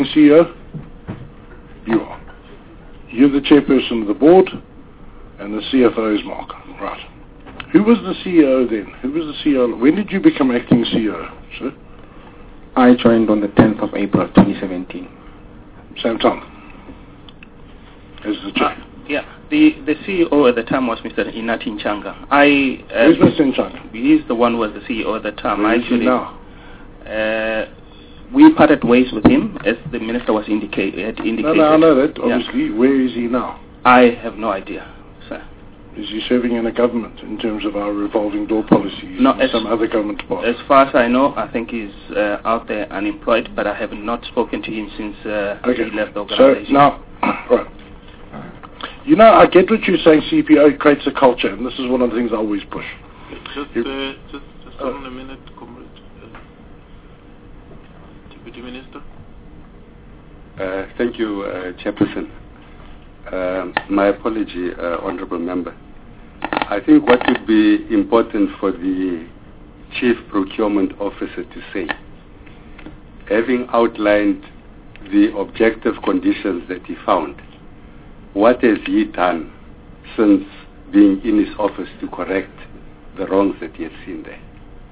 CEO? You are. You're the chairperson of the board, and the CFO is Mark. Right. Who was the CEO then? Who was the CEO? When did you become acting CEO, sir? I joined on the 10th of April 2017. Same time as the chair? Yeah. The CEO at the time was Mr. Inati Nchanga. Who's Mr. Nchanga? He's the one who was the CEO at the time. Where is he now? We parted ways with him, as the minister had indicated. No, I know that, obviously. Yeah. Where is he now? I have no idea, sir. Is he serving in a government in terms of our revolving door policies? No, some other government party? As far as I know, I think he's out there unemployed, but I have not spoken to him since he left the organization. So now, right. You know, I get what you're saying, CPO creates a culture, and this is one of the things I always push. Just on a minute, Comrade. Deputy Minister. Thank you, Chairperson. My apology, Honourable Member. I think what would be important for the Chief Procurement Officer to say, having outlined the objective conditions that he found, what has he done since being in his office to correct the wrongs that he has seen there?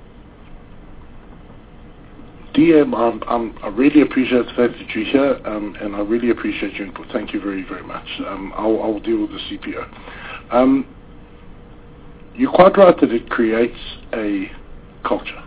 DM, I really appreciate the fact that you're here, and I really appreciate your input. Thank you very, very much. I'll deal with the CPO. You're quite right that it creates a culture.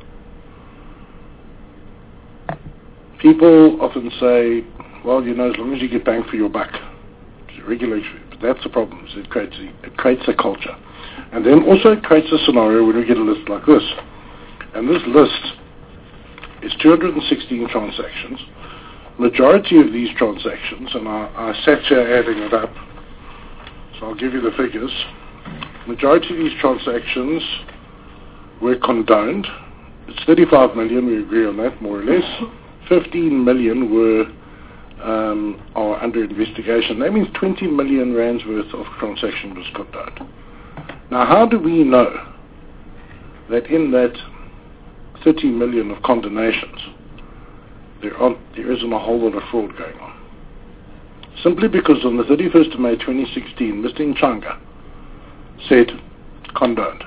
People often say, well, you know, as long as you get bang for your buck, it's regulatory. But that's the problem. It creates a culture. And then also it creates a scenario when we get a list like this. And this list is 216 transactions. Majority of these transactions, and I sat here adding it up, so I'll give you the figures. Majority of these transactions were condoned. It's 35 million, we agree on that, more or less. 15 million are under investigation. That means 20 million rands worth of transaction was condoned. Now, how do we know that in that 30 million of condemnations, there isn't a whole lot of fraud going on? Simply because on the 31st of May 2016, Mr. Nchanga said, condoned.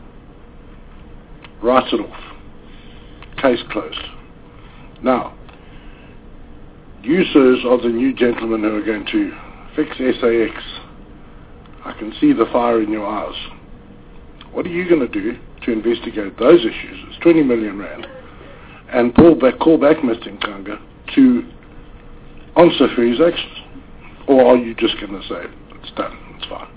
Writes it off. Case closed. Now, you, sirs, are the new gentlemen who are going to fix SAX. I can see the fire in your eyes. What are you going to do to investigate those issues? It's 20 million rand. And call back Mr. Nchanga to answer for his actions. Or are you just going to say, it's done, it's fine?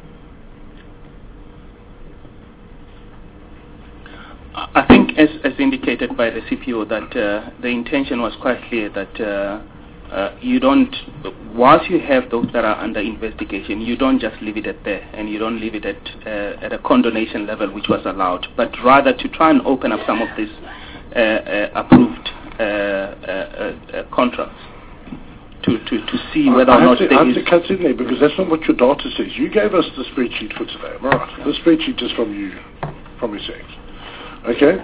I think, as indicated by the CPO, that the intention was quite clear that you don't, whilst you have those that are under investigation, you don't just leave it at there, and you don't leave it at a condonation level, which was allowed, but rather to try and open up some of these approved contracts to see whether or not there is... I have to cut in there, because that's not what your data says. You gave us the spreadsheet for today, am I right? The spreadsheet is from you, from your sex. Okay?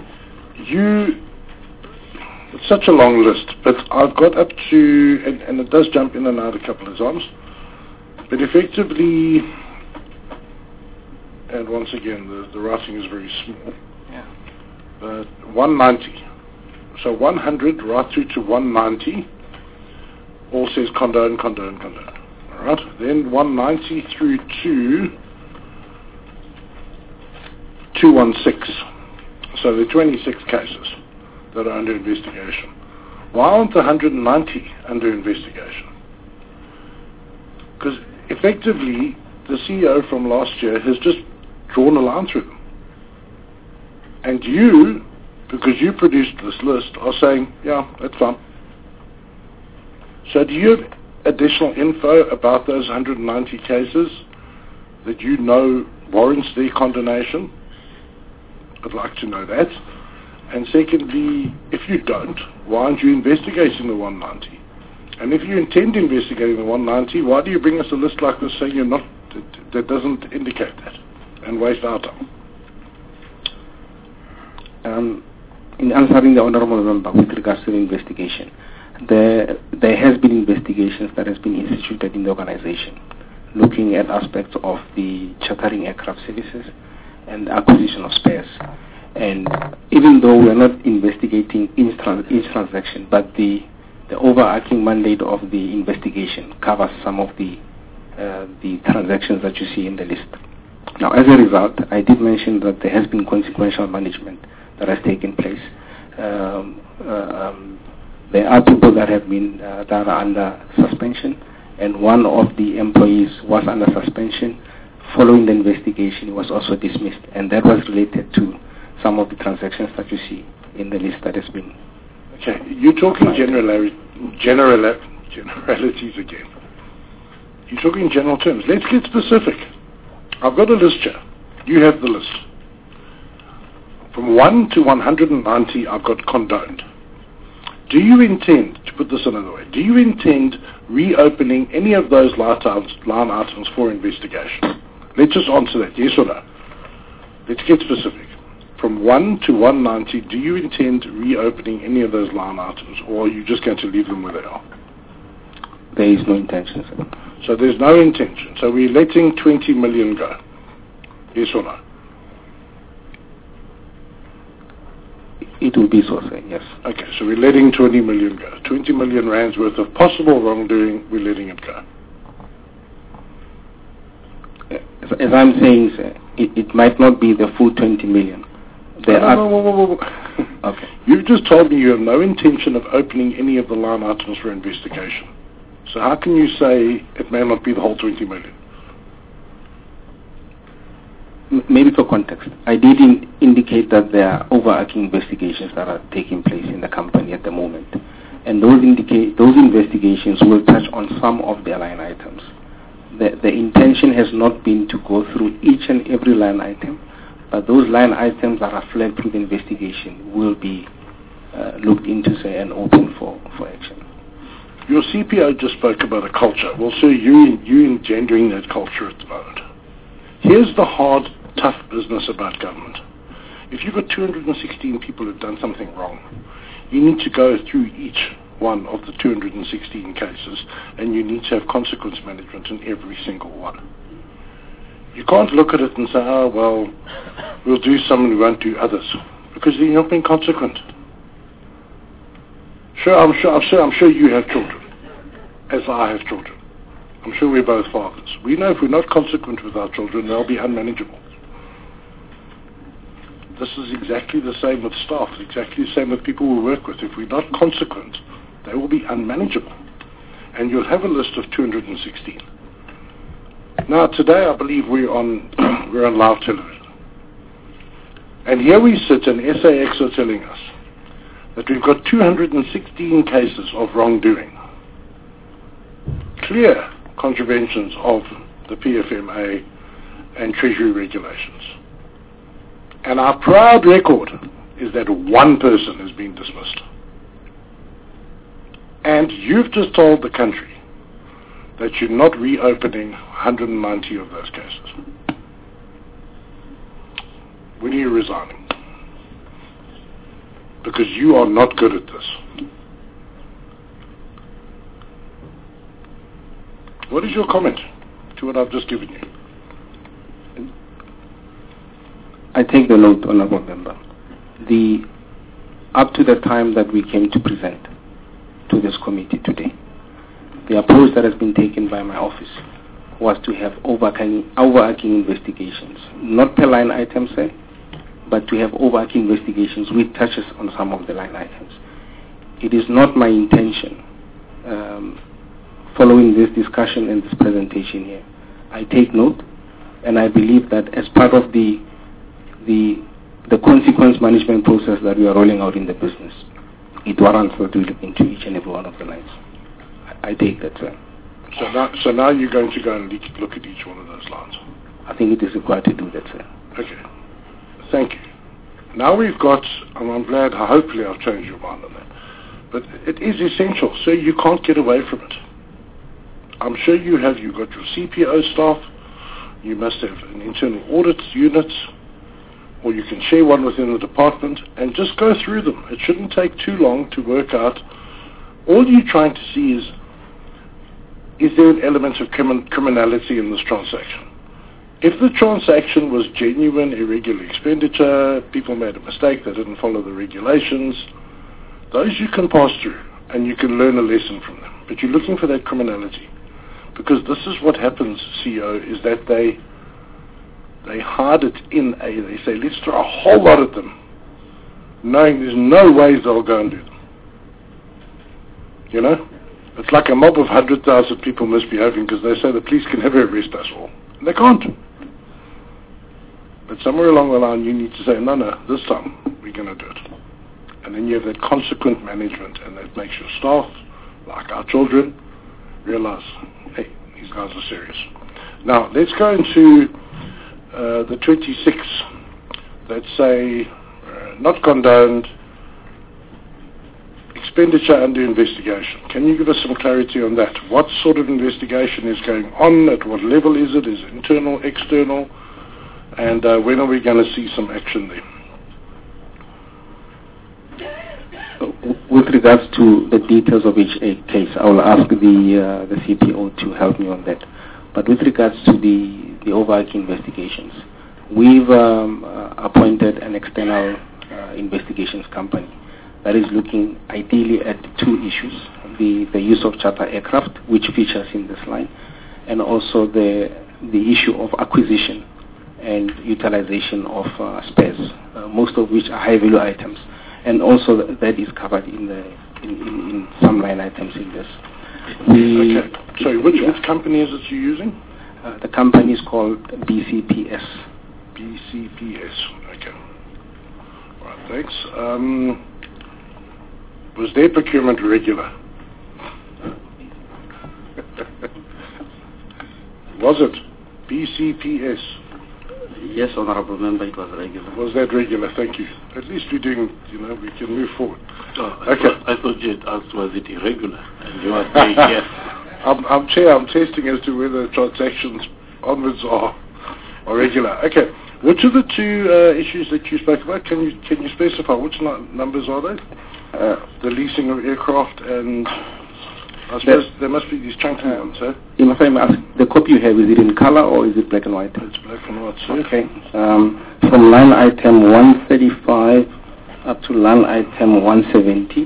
It's such a long list, but I've got up to, and it does jump in and out a couple of times, but effectively, and once again, the writing is very small, but 190. So 100 right through to 190 all says condone. Alright? Then 190 through to 216. So there are 26 cases that are under investigation. Why aren't the 190 under investigation? Because effectively, the CEO from last year has just drawn a line through them. And you, because you produced this list, are saying, yeah, that's fine. So do you have additional info about those 190 cases that you know warrants their condemnation? I'd like to know that. And secondly, if you don't, why aren't you investigating the 190? And if you intend investigating the 190, why do you bring us a list like this saying you're not, that doesn't indicate that, and waste our time? In answering the Honourable Member with regards to the investigation, there has been investigations that has been instituted in the organization, looking at aspects of the chartering aircraft services and acquisition of spares. And even though we are not investigating each transaction, but the overarching mandate of the investigation covers some of the transactions that you see in the list. Now, as a result, I did mention that there has been consequential management that has taken place. There are people that have been that are under suspension, and one of the employees was under suspension. Following the investigation, he was also dismissed, and that was related to some of the transactions that you see in the list that has been. Okay, you're talking generalities again. You're talking in general terms. Let's get specific. I've got a list here. You have the list. From 1 to 190, I've got condoned. Do you intend, to put this another way, do you intend reopening any of those line items for investigation? Let's just answer that, yes or no. Let's get specific. From 1 to 190, do you intend reopening any of those line items, or are you just going to leave them where they are? There is no intention, sir. So there's no intention. So we're letting 20 million go. Yes or no? It will be so, sir, yes. Okay, so we're letting 20 million go. 20 million rands worth of possible wrongdoing, we're letting it go. As I'm saying, sir, it might not be the full 20 million. No. Okay. You've just told me you have no intention of opening any of the line items for investigation. So how can you say it may not be the whole 20 million? Maybe for context, I did indicate that there are overarching investigations that are taking place in the company at the moment, and those investigations will touch on some of the line items. The intention has not been to go through each and every line item, but those line items that are flagged through the investigation will be looked into, say, and open for action. Your CPO just spoke about a culture. Well, sir, you engendering that culture at the moment. Here's the hard, tough business about government. If you've got 216 people who've done something wrong, you need to go through each one of the 216 cases, and you need to have consequence management in every single one. You can't look at it and say, oh, well, we'll do some and we won't do others, because you're not being consequent. I'm sure you have children, as I have children. I'm sure we're both fathers. We know if we're not consequent with our children, they'll be unmanageable. This is exactly the same with staff, exactly the same with people we work with. If we're not consequent, they will be unmanageable. And you'll have a list of 216. Now, today I believe we're on live television. And here we sit, and SAX are telling us that we've got 216 cases of wrongdoing. Clear contraventions of the PFMA and Treasury regulations. And our proud record is that one person has been dismissed. And you've just told the country that you're not reopening 190 of those cases. When are you resigning? Because you are not good at this. What is your comment to what I've just given you? I take the note, Honourable Member. Up to the time that we came to present to this committee today, the approach that has been taken by my office was to have overarching investigations, not per line item, say, but to have overarching investigations which touches on some of the line items. It is not my intention, following this discussion and this presentation here, I take note, and I believe that as part of the consequence management process that we are rolling out in the business, it warrants for to look into each and every one of the lines. I take that, sir. So now you're going to go and look at each one of those lines? I think it is required to do that, sir. Okay. Thank you. Now we've got, and I'm glad, hopefully I've changed your mind on that, but it is essential, so you can't get away from it. I'm sure you've got your CPO staff, you must have an internal audit unit, or you can share one within the department, and just go through them. It shouldn't take too long to work out All you're trying to see is there an element of criminality in this transaction? If the transaction was genuine irregular expenditure, people made a mistake, they didn't follow the regulations, those you can pass through and you can learn a lesson from them. But you're looking for that criminality. Because this is what happens, CEO, is that they hide it in they say, let's throw a whole lot at them, knowing there's no ways they'll go and do them. You know? It's like a mob of 100,000 people misbehaving because they say the police can never arrest us all. And they can't. But somewhere along the line you need to say, no, this time we're going to do it. And then you have that consequent management, and that makes your staff, like our children, realize, hey, these guys are serious. Now, let's go into the 26 that say, not condoned, expenditure under investigation. Can you give us some clarity on that? What sort of investigation is going on? At what level is it? Is it internal, external? And when are we going to see some action there? With regards to the details of each case, I will ask the CPO to help me on that. But with regards to the overarching investigations, we've appointed an external investigations company that is looking ideally at two issues: the use of charter aircraft, which features in this line, and also the issue of acquisition and utilization of spares, most of which are high-value items, and also that is covered in some line items in this. Okay. Sorry, which company is it you're using? The company is called BCPS. BCPS. Okay. All right. Thanks. Was their procurement regular? Was it? BCPS. Yes, Honorable Member, it was regular. Was that regular? Thank you. At least we're doing, we can move forward. I thought you had asked, was it irregular? And you are saying yes. I'm testing as to whether transactions onwards are regular. Okay. Which are the two issues that you spoke about? Can you specify which numbers are they? The leasing of aircraft, and I suppose there must be these chunky ones, eh? If I may ask, the copy you have, is it in color or is it black and white? It's black and white, sir. Okay. From line item 135 up to line item 170,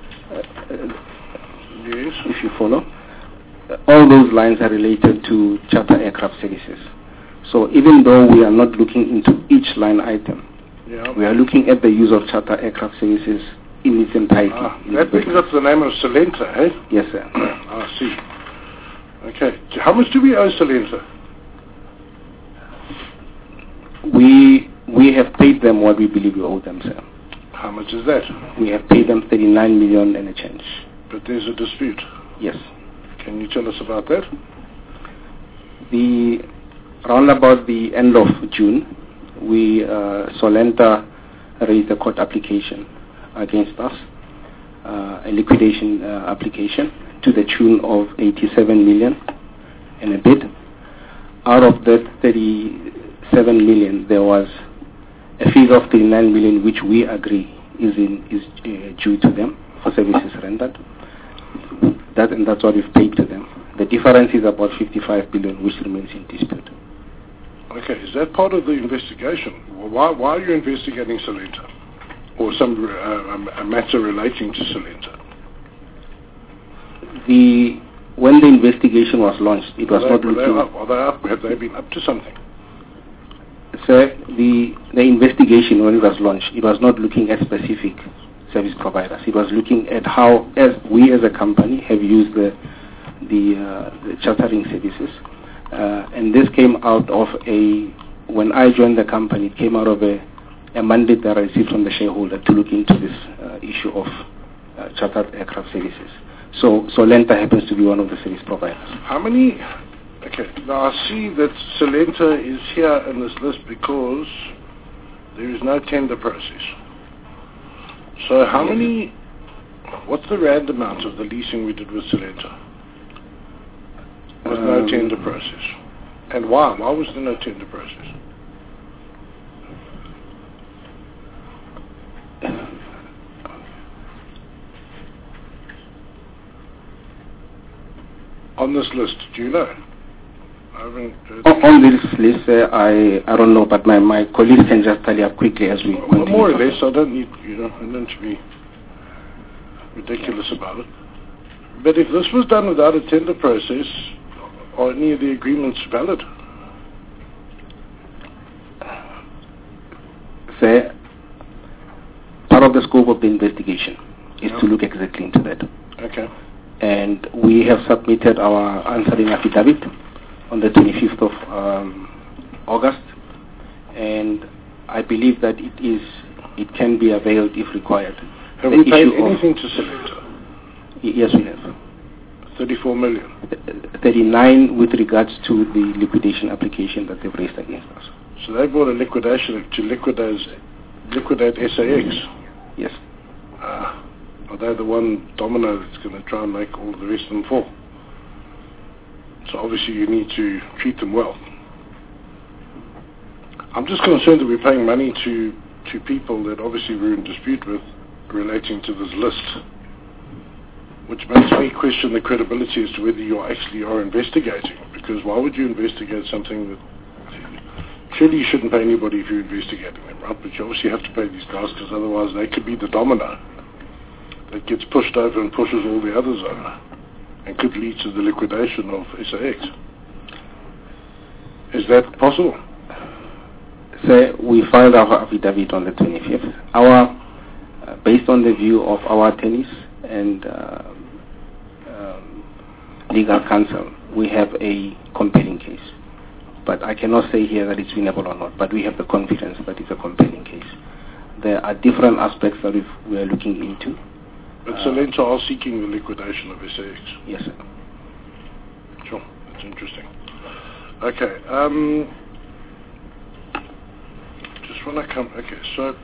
yes. If you follow, all those lines are related to charter aircraft services. So even though we are not looking into each line item, we are looking at the use of charter aircraft services in its entirety. That brings up the name of Salenta, eh? Yes, sir. I see. Okay. How much do we owe Salenta? We have paid them what we believe we owe them, sir. How much is that? We have paid them 39 million and a change. But there's a dispute. Yes. Can you tell us about that? Around about the end of June, Solenta raised a court application against us, a liquidation application to the tune of 87 million and a bit. Out of that 37 million, there was a figure of 39 million which we agree is due to them for services rendered. That's what we've paid to them. The difference is about 55 billion, which remains in dispute. Okay, is that part of the investigation? Why are you investigating Salenta? Or some a matter relating to Salenta? When the investigation was launched, it was not looking... Have they been up to something? Sir, the investigation, when it was launched, it was not looking at specific service providers. It was looking at how, as we as a company have used the chartering services. And this came out of when I joined the company, it came out of a mandate that I received from the shareholder to look into this issue of chartered aircraft services. So Lenta happens to be one of the service providers. How many? Okay, now I see that Salenta is here in this list because there is no tender process. So how many, what's the rand amount of the leasing we did with Salenta? There was no tender process. And why? Why was there no tender process? on this list? Do you know? I haven't heard On this list, I don't know, but my colleagues can just tell you up quickly as we continue. More or less, I don't need, I don't to be ridiculous about it. But if this was done without a tender process, are any of the agreements valid? Sir, part of the scope of the investigation is to look exactly into that. Okay. And we have submitted our answering affidavit on the 25th of August, and I believe that it can be availed if required. Have we paid anything to Selecta? Yes, we have. 34 million. 39 with regards to the liquidation application that they've raised against us. So they brought a liquidation to liquidate SAX. Yes. Are they the one domino that's going to try and make all the rest of them fall? So obviously you need to treat them well. I'm just concerned that we're paying money to people that obviously we're in dispute with relating to this list, which makes me question the credibility as to whether you actually are investigating. Because why would you investigate something that... Surely you shouldn't pay anybody if you're investigating them, right? But you obviously have to pay these guys because otherwise they could be the domino that gets pushed over and pushes all the others over and could lead to the liquidation of SAX. Is that possible? Sir, we filed our affidavit on the 25th. Based on the view of our attorneys and legal counsel, we have a compelling case. But I cannot say here that it's winnable or not, but we have the confidence that it's a compelling case. There are different aspects that we are looking into. But Selecta are seeking the liquidation of SAX? Yes, sir. Sure, that's interesting. Okay, just want to come... Okay, so...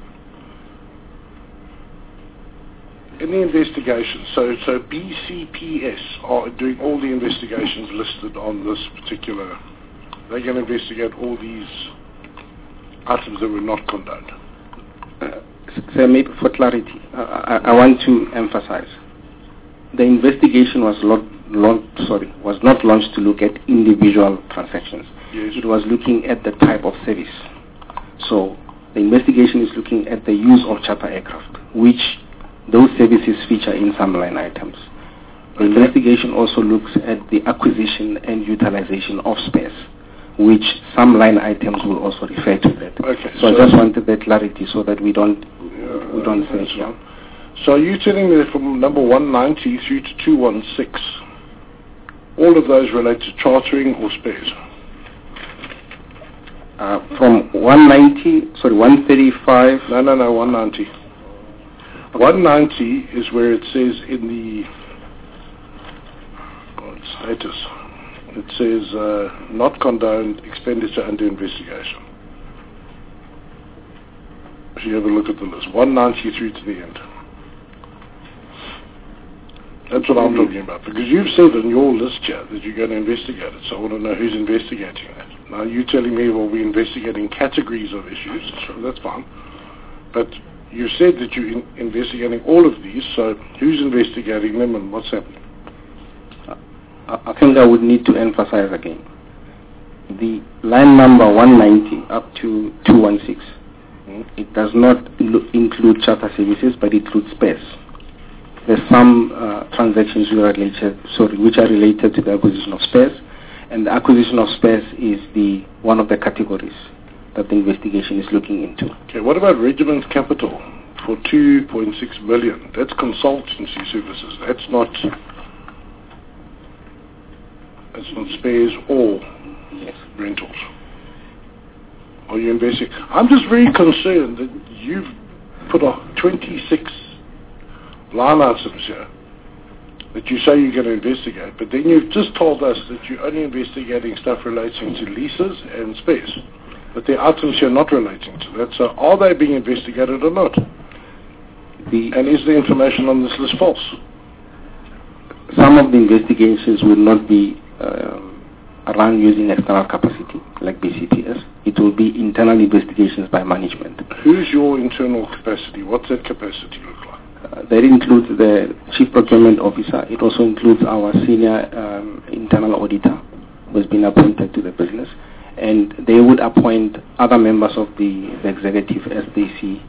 In the investigation, so BCPS are doing all the investigations listed on this particular... They're going to investigate all these items that were not condoned. Sir, maybe for clarity, I want to emphasize the investigation was not launched to look at individual transactions. Yes. It was looking at the type of service. So the investigation is looking at the use of charter aircraft, which those services feature in some line items. The investigation also looks at the acquisition and utilization of spares, which some line items will also refer to that. Okay, so I just wanted that clarity so that we don't say here. So are you telling me that from number 190 through to 216, all of those relate to chartering or spares? From 135... No, 190. 190 is where it says in the status, it says not condoned expenditure under investigation. If you have a look at the list, 190 through to the end. That's what I'm talking about, because you've said on your list here that you're going to investigate it, so I want to know who's investigating that. Now you're telling me, well, we're investigating categories of issues, so that's fine. But you said that you're investigating all of these, so who's investigating them and what's happening? I think I would need to emphasize again. The line number 190 up to 216, it does not include charter services, but it includes spares. There's some transactions which are related to the acquisition of spares, and the acquisition of spares is one of the categories that the investigation is looking into. Okay, what about Regiment Capital for 2.6 million? That's consultancy services. That's not spares or rentals. Are you investing? I'm just very concerned that you've put 26 line items here that you say you're going to investigate, but then you've just told us that you're only investigating stuff relating to leases and spares, but the items you're not relating to that. So are they being investigated or not? And is the information on this list false? Some of the investigations will not be run using external capacity, like BCPS. It will be internal investigations by management. Who's your internal capacity? What's that capacity look like? That includes the Chief Procurement Officer. It also includes our senior internal auditor, who has been appointed to the business, and they would appoint other members of the executive as they see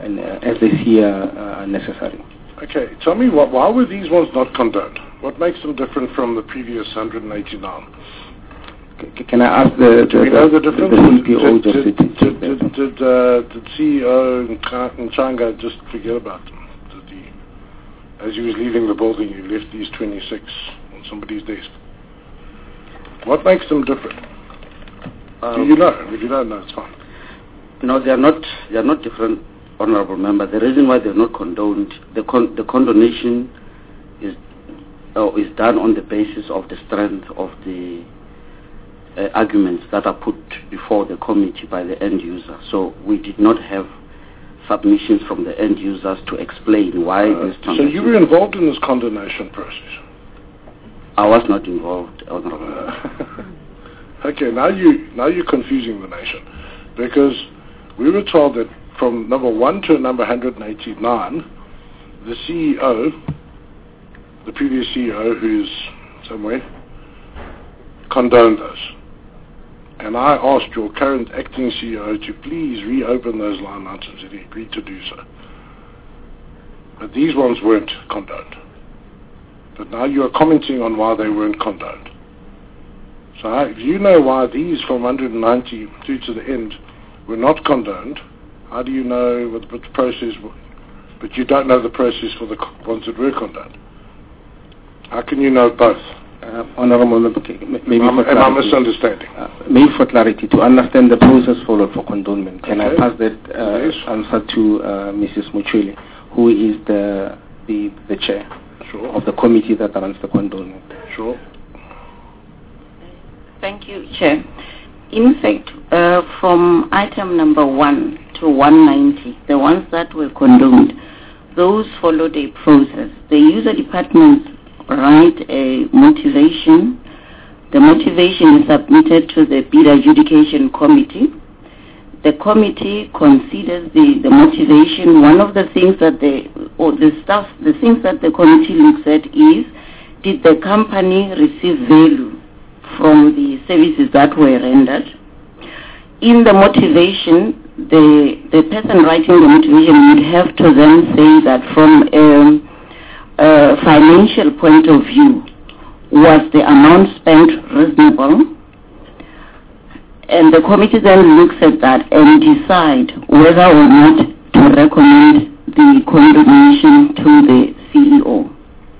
necessary. Okay, tell me why were these ones not condoned? What makes them different from the previous 189? Can I ask the difference? CPO Did CEO Nchanga just forget about them? As he was leaving the building, he left these 26 on somebody's desk. What makes them different? Do you know? If you don't know, it's fine. No, they are not different, Honourable Member. The reason why they are not condoned, the condonation is done on the basis of the strength of the arguments that are put before the committee by the end user. So we did not have submissions from the end users to explain why this transaction. So you were involved in this condonation process? I was not involved, Honourable. Okay, now you're confusing the nation, because we were told that from number 1 to number 189, the CEO, the previous CEO, who's somewhere, condoned those. And I asked your current acting CEO to please reopen those line items, and he agreed to do so. But these ones weren't condoned. But now you are commenting on why they weren't condoned. So if you know why these from 190 through to the end were not condoned, how do you know what the process was? But you don't know the process for the ones that were condoned. How can you know both? Honourable, maybe am I misunderstanding? Maybe for clarity, to understand the process followed for condonement, can I pass that answer to Mrs. Muchwele, who is the chair of the committee that runs the condonement? Sure. Thank you, Chair. In fact, from item number 1 to 190, the ones that were condoned, those followed a process. The user departments write a motivation. The motivation is submitted to the bid adjudication committee. The committee considers the motivation. One of the things that the things that the committee looks at is, did the company receive value from the services that were rendered? In the motivation, the person writing the motivation would have to then say that from a financial point of view, was the amount spent reasonable? And the committee then looks at that and decide whether or not to recommend the condonation to the CEO.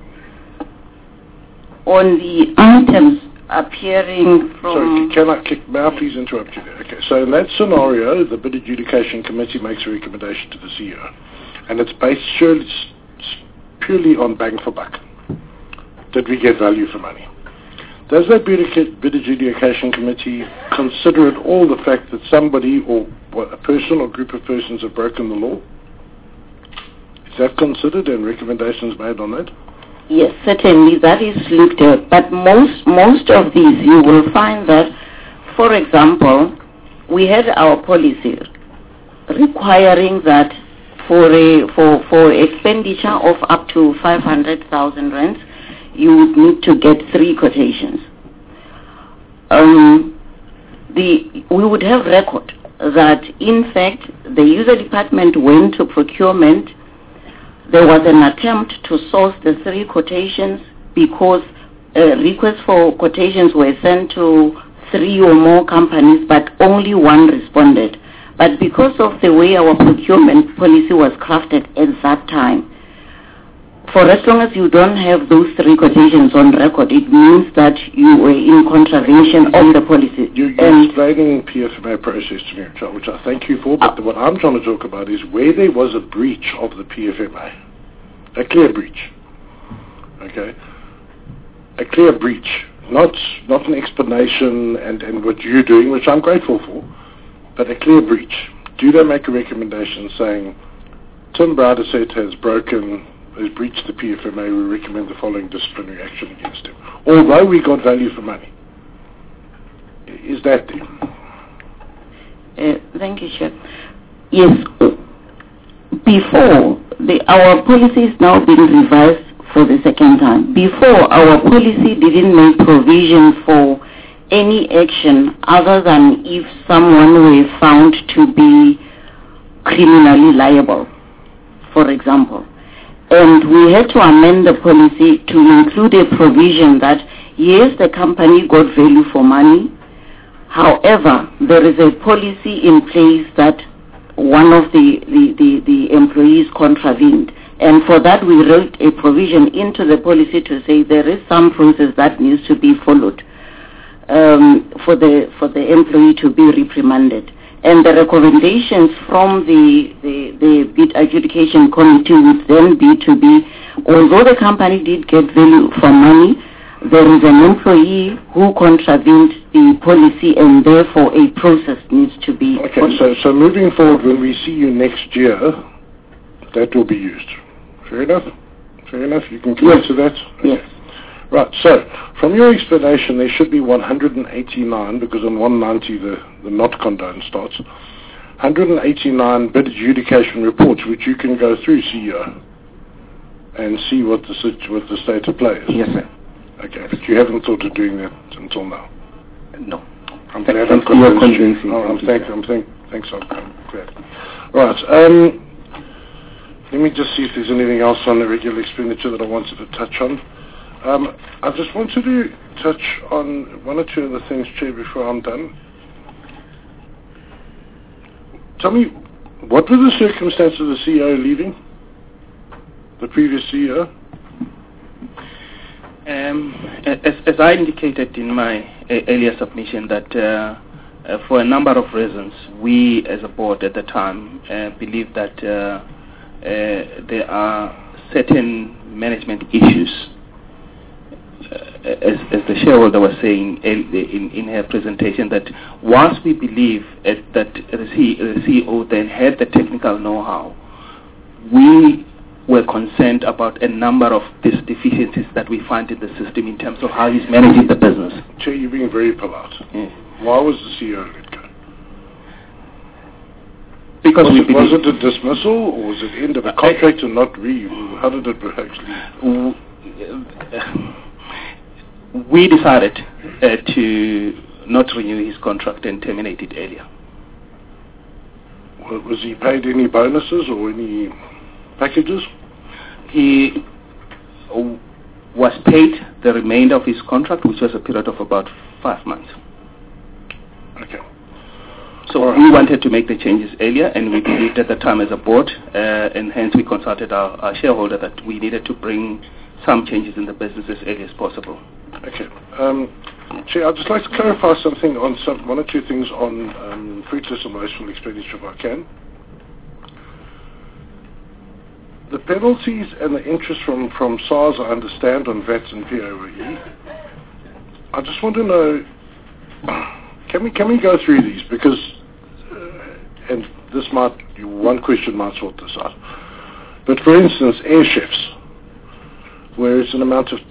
On the items appearing from... Sorry, may I please interrupt you there? Okay, so in that scenario, the bid adjudication committee makes a recommendation to the CEO, and it's based purely on bang for buck. Did we get value for money? Does that bid adjudication committee consider at all the fact that somebody or a person or group of persons have broken the law? Is that considered and recommendations made on that? Yes, certainly that is looked at. But most of these, you will find that, for example, we had our policy requiring that for expenditure of up to 500,000 rands, you would need to get 3 quotations. We would have record that, in fact, the user department went to procurement. There was an attempt to source the 3 quotations because requests for quotations were sent to 3 or more companies, but only 1 responded. But because of the way our procurement policy was crafted at that time, for as long as you don't have those 3 quotations on record, it means that you were in contravention of the policy. You're explaining PFMA process to me, which I thank you for, but what I'm trying to talk about is where there was a breach of the PFMA, a clear breach, okay? A clear breach, not an explanation and what you're doing, which I'm grateful for, but a clear breach. Do they make a recommendation saying, Tim Broderset has breached the PFMA, we recommend the following disciplinary action against him, although we got value for money? Is that there? Thank you, Chair. Yes, before our policy is now being revised for the second time. Before, our policy didn't make provision for any action other than if someone were found to be criminally liable, for example. And we had to amend the policy to include a provision that, yes, the company got value for money. However, there is a policy in place that one of the employees contravened. And for that, we wrote a provision into the policy to say there is some process that needs to be followed for the employee to be reprimanded. And the recommendations from the bid adjudication committee would then be to be, although the company did get value for money, there is an employee who contravened the policy, and therefore a process needs to be followed. So moving forward, when we see you next year, that will be used. Fair enough? Fair enough? You can commit to that? Okay. Yes. Right, so from your explanation, there should be 189, because on 190 the not condoned starts. 189 bid adjudication reports, which you can go through, CEO, and see what the state of play is. Yes, sir. Okay, but you haven't thought of doing that until now? No. I'm glad Thanks for your convincing. Thanks, I'm glad. Right, let me just see if there's anything else on the regular expenditure that I wanted to touch on. I just wanted to touch on one or two other things, Chair, before I'm done. Tell me, what were the circumstances of the CEO leaving? The previous CEO? As I indicated in my earlier submission, that for a number of reasons, we as a board at the time believe that there are certain management issues. As the shareholder was saying in her presentation, that whilst we believe that the CEO then had the technical know-how, we were concerned about a number of these deficiencies that we find in the system in terms of how he's managing the business. Chair, you're being very polite. Yeah. Why was the CEO let go? Because was it a dismissal, or was it end of a contract and not how did it actually? We decided to not renew his contract and terminate it earlier. Well, was he paid any bonuses or any packages? He was paid the remainder of his contract, which was a period of about 5 months. Okay. So we wanted to make the changes earlier, and we believed at the time as a board, and hence we consulted our shareholder that we needed to bring some changes in the business as early as possible. Okay. Chair, I'd just like to clarify something on one or two things on fruitless and wasteful expenditure, if I can. The penalties and the interest from SARS, I understand, on VATs and POE. I just want to know, can we go through these? Because, and one question might sort this out. But for instance, air chefs, where it's an amount of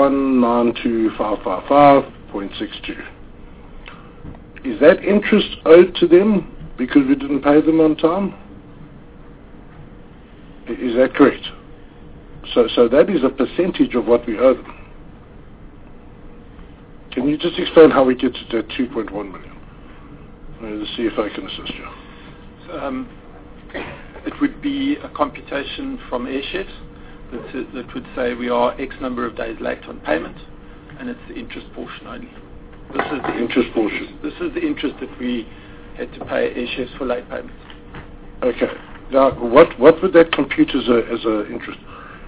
2,192,555.62. Is that interest owed to them because we didn't pay them on time? Is that correct? So that is a percentage of what we owe them. Can you just explain how we get to that 2.1 million? Let's see if I can assist you. It would be a computation from Air Chefs that would say we are X number of days late on payment, and it's the interest portion only. This is the interest portion. This is the interest that we had to pay Air Chefs for late payments. Okay. Now, what would that compute as a interest?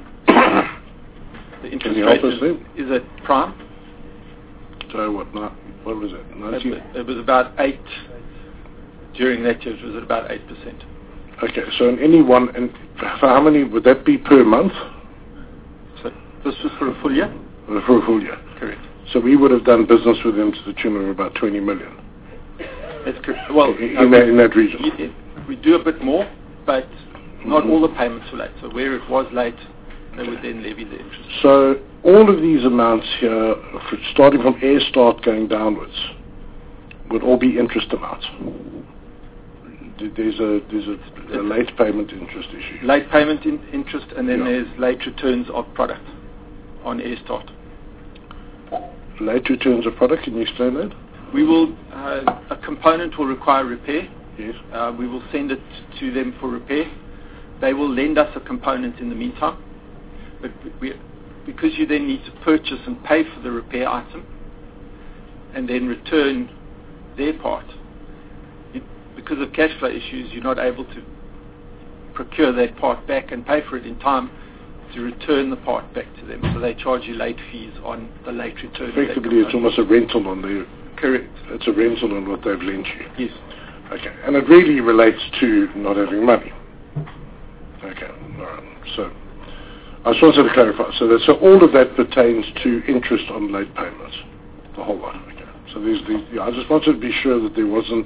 The interest rate is at prime. So what was it? 90? It was about 8. During that year, it was at about 8%. Okay, so in any one, and for how many would that be per month? So this was for a full year? For a full year. Correct. So we would have done business with them to the tune of about 20 million. That's correct. Well, in that region. We do a bit more, but not all the payments were late. So where it was late, they would then levy the interest. So all of these amounts here, starting from Air Start going downwards, would all be interest amounts. there's a late payment interest issue. Late payment interest, and then there's late returns of product on air start. Late returns of product, can you explain that? We will, a component will require repair. Yes. We will send it to them for repair. They will lend us a component in the meantime. But because you then need to purchase and pay for the repair item and then return their part, because of cash flow issues, you're not able to procure that part back and pay for it in time to return the part back to them. So they charge you late fees on the late return. Effectively, it's almost a rental on the... Correct. It's a rental on what they've lent you. Yes. Okay. And it really relates to not having money. Okay. All right. So I just wanted to clarify. So all of that pertains to interest on late payments. The whole lot. Okay. So I just wanted to be sure that there wasn't...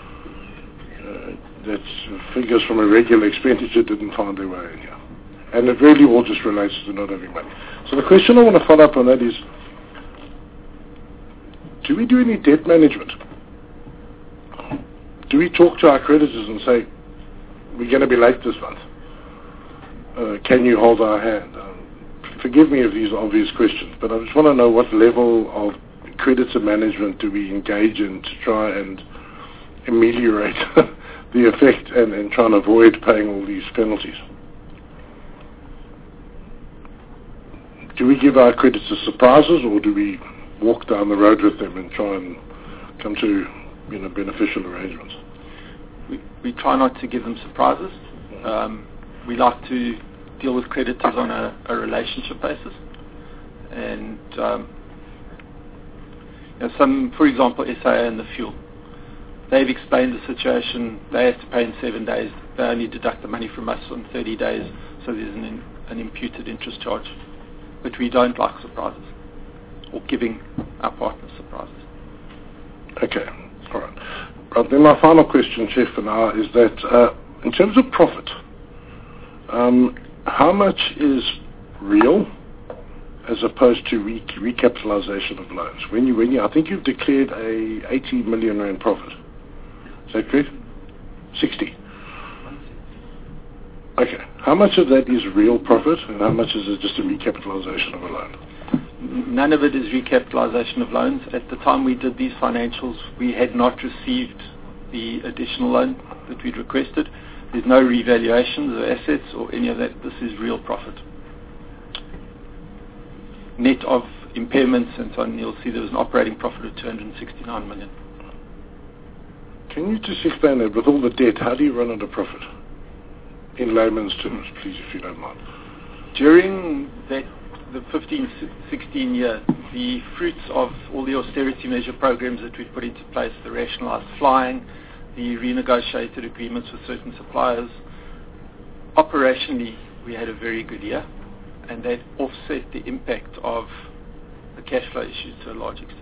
that figures from a regular expenditure didn't find their way in here. And it really all just relates to not having money. So the question I want to follow up on that is, do we do any debt management? Do we talk to our creditors and say, we're going to be late this month? Can you hold our hand? Forgive me of these obvious questions, but I just want to know what level of creditor management do we engage in to try and ameliorate the effect and try and avoid paying all these penalties. Do we give our creditors surprises, or do we walk down the road with them and try and come to beneficial arrangements? We try not to give them surprises. We like to deal with creditors on a relationship basis. And some, for example, SAA and the fuel. They've explained the situation. They have to pay in 7 days. They only deduct the money from us on 30 days, so there's an imputed interest charge. But we don't like surprises or giving our partners surprises. Okay, all right. Right, then my final question, Chief, for now is that in terms of profit, how much is real as opposed to recapitalization of loans? When you, I think you've declared a 80 million rand profit. Is that correct? 60. Okay. How much of that is real profit, and how much is it just a recapitalization of a loan? None of it is recapitalization of loans. At the time we did these financials, we had not received the additional loan that we'd requested. There's no revaluations of assets or any of that. This is real profit. Net of impairments and so on, you'll see there was an operating profit of 269 million. Can you just explain that? With all the debt, how do you run at a profit? In layman's terms, please, if you don't mind. During the 15-16 year, the fruits of all the austerity measure programs that we've put into place, the rationalised flying, the renegotiated agreements with certain suppliers, operationally we had a very good year, and that offset the impact of the cash flow issues to a large extent.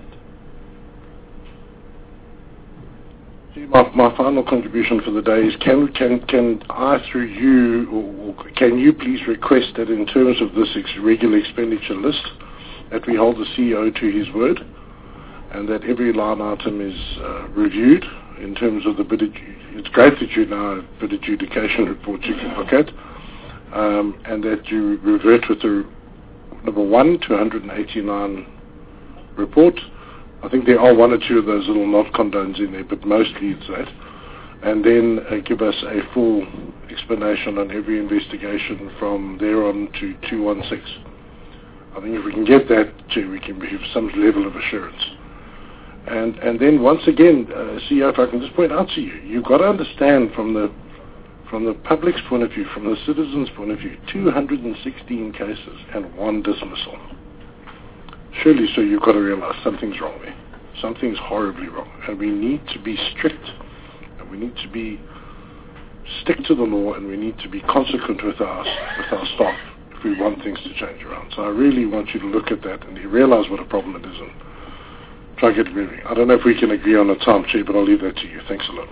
My final contribution for the day is, can I, through you, or can you please request that in terms of this regular expenditure list, that we hold the CEO to his word, and that every line item is reviewed in terms of the bid. It's great that you now have bid adjudication report you can look at, and that you revert with the number 1 to 189 report. I think there are one or two of those little not condones in there, but mostly it's that. And then give us a full explanation on every investigation from there on to 216. I think if we can get that, we can have some level of assurance. And then once again, CEO, if I can just point out to you, you've got to understand from the public's point of view, from the citizens' point of view, 216 cases and 1 dismissal. Surely, so you've got to realize something's wrong there. Something's horribly wrong. And we need to be strict. And we need to stick to the law, and we need to be consequent with our staff if we want things to change around. So I really want you to look at that and you realize what a problem it is and try to get it moving. I don't know if we can agree on a time, Chair, but I'll leave that to you. Thanks a lot.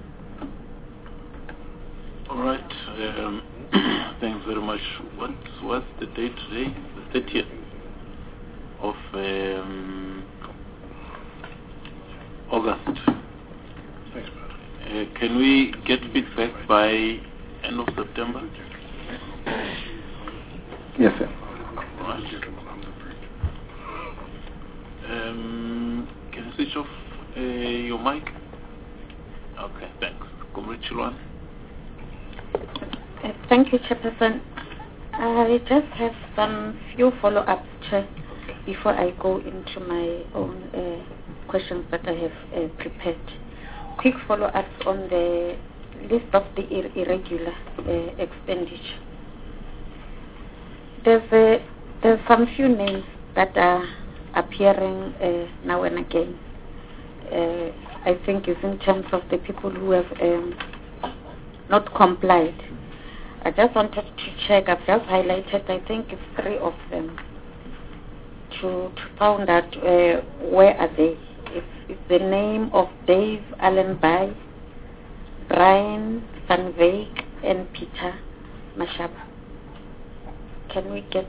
All right. Thanks very much. What's the date today? The 30th. Of August. Thanks, Bert. Can we get feedback by end of September? Yes, sir. Right. Can you switch off your mic? Okay, thanks. Comrade Chilwan. Thank you, Chairperson. I just have some few follow-ups, Chair, before I go into my own questions that I have prepared. Quick follow-ups on the list of the irregular expenditure. There's some few names that are appearing now and again. I think it's in terms of the people who have not complied. I just wanted to check. I've just highlighted, I think it's 3 of them, to find out where are they. It's the name of Dave Allenby, Brian Van Wyk, and Peter Mashaba. Can we get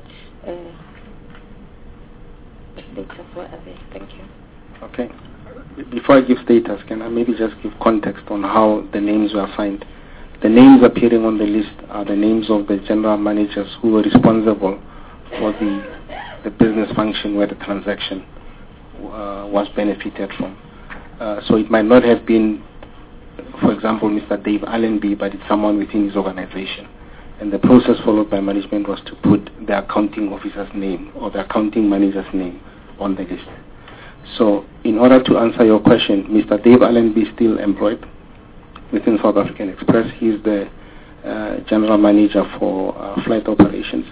status? Where are they? Thank you. Okay. Before I give status, can I maybe just give context on how the names were assigned? The names appearing on the list are the names of the general managers who were responsible for the business function where the transaction was benefited from. So it might not have been, for example, Mr. Dave Allenby, but it's someone within his organization. And the process followed by management was to put the accounting officer's name or the accounting manager's name on the list. So in order to answer your question, Mr. Dave Allenby is still employed within South African Express. He's the general manager for flight operations.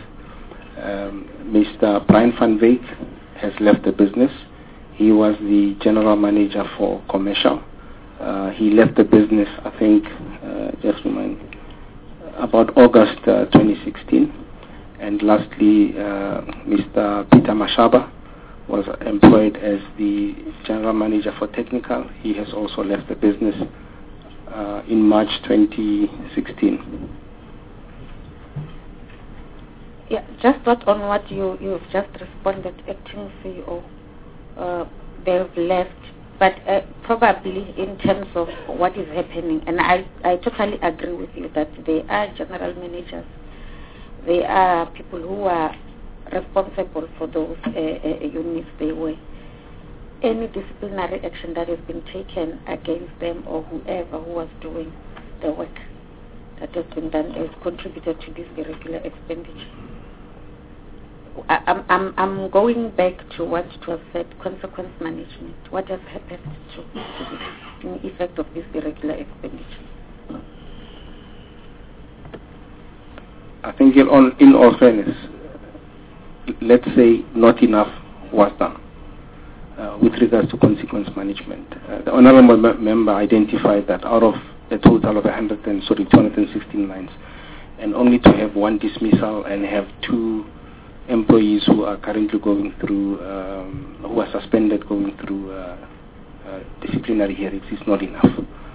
Mr. Brian Van Wyk has left the business. He was the general manager for commercial. He left the business, I think, just remind me, about August 2016. And lastly, Mr. Peter Mashaba was employed as the general manager for technical. He has also left the business in March 2016. Yeah, just on what you've just responded, acting CEO, they've left, but probably in terms of what is happening, and I totally agree with you that they are general managers, they are people who are responsible for those units they were. Any disciplinary action that has been taken against them or whoever who was doing the work that has been done has contributed to this irregular expenditure. I'm going back to what was said, consequence management. What has happened to the effect of this irregular expenditure? I think in all fairness, let's say not enough was done with regards to consequence management. The honorable member identified that out of a total of 216 lines, and only to have one dismissal and have 2 employees who are currently going through, who are suspended going through disciplinary hearings is not enough.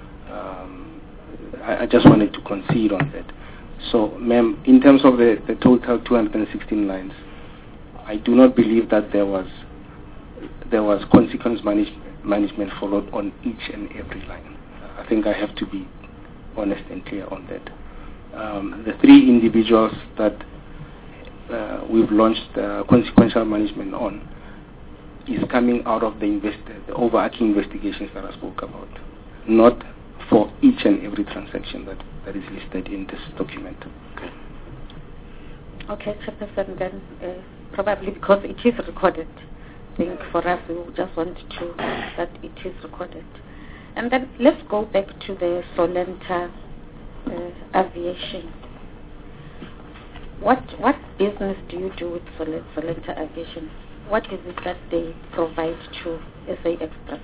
I just wanted to concede on that. So, ma'am, in terms of the total 216 lines, I do not believe that there was consequence management followed on each and every line. I think I have to be honest and clear on that. The 3 individuals that we've launched consequential management on is coming out of the overarching investigations that I spoke about, not for each and every transaction that is listed in this document. Okay, Chairperson, then probably because it is recorded, I think for us we just want to that it is recorded. And then let's go back to the Solenta Aviation. What business do you do with Solenta Aviation? What is it that they provide to SA Express?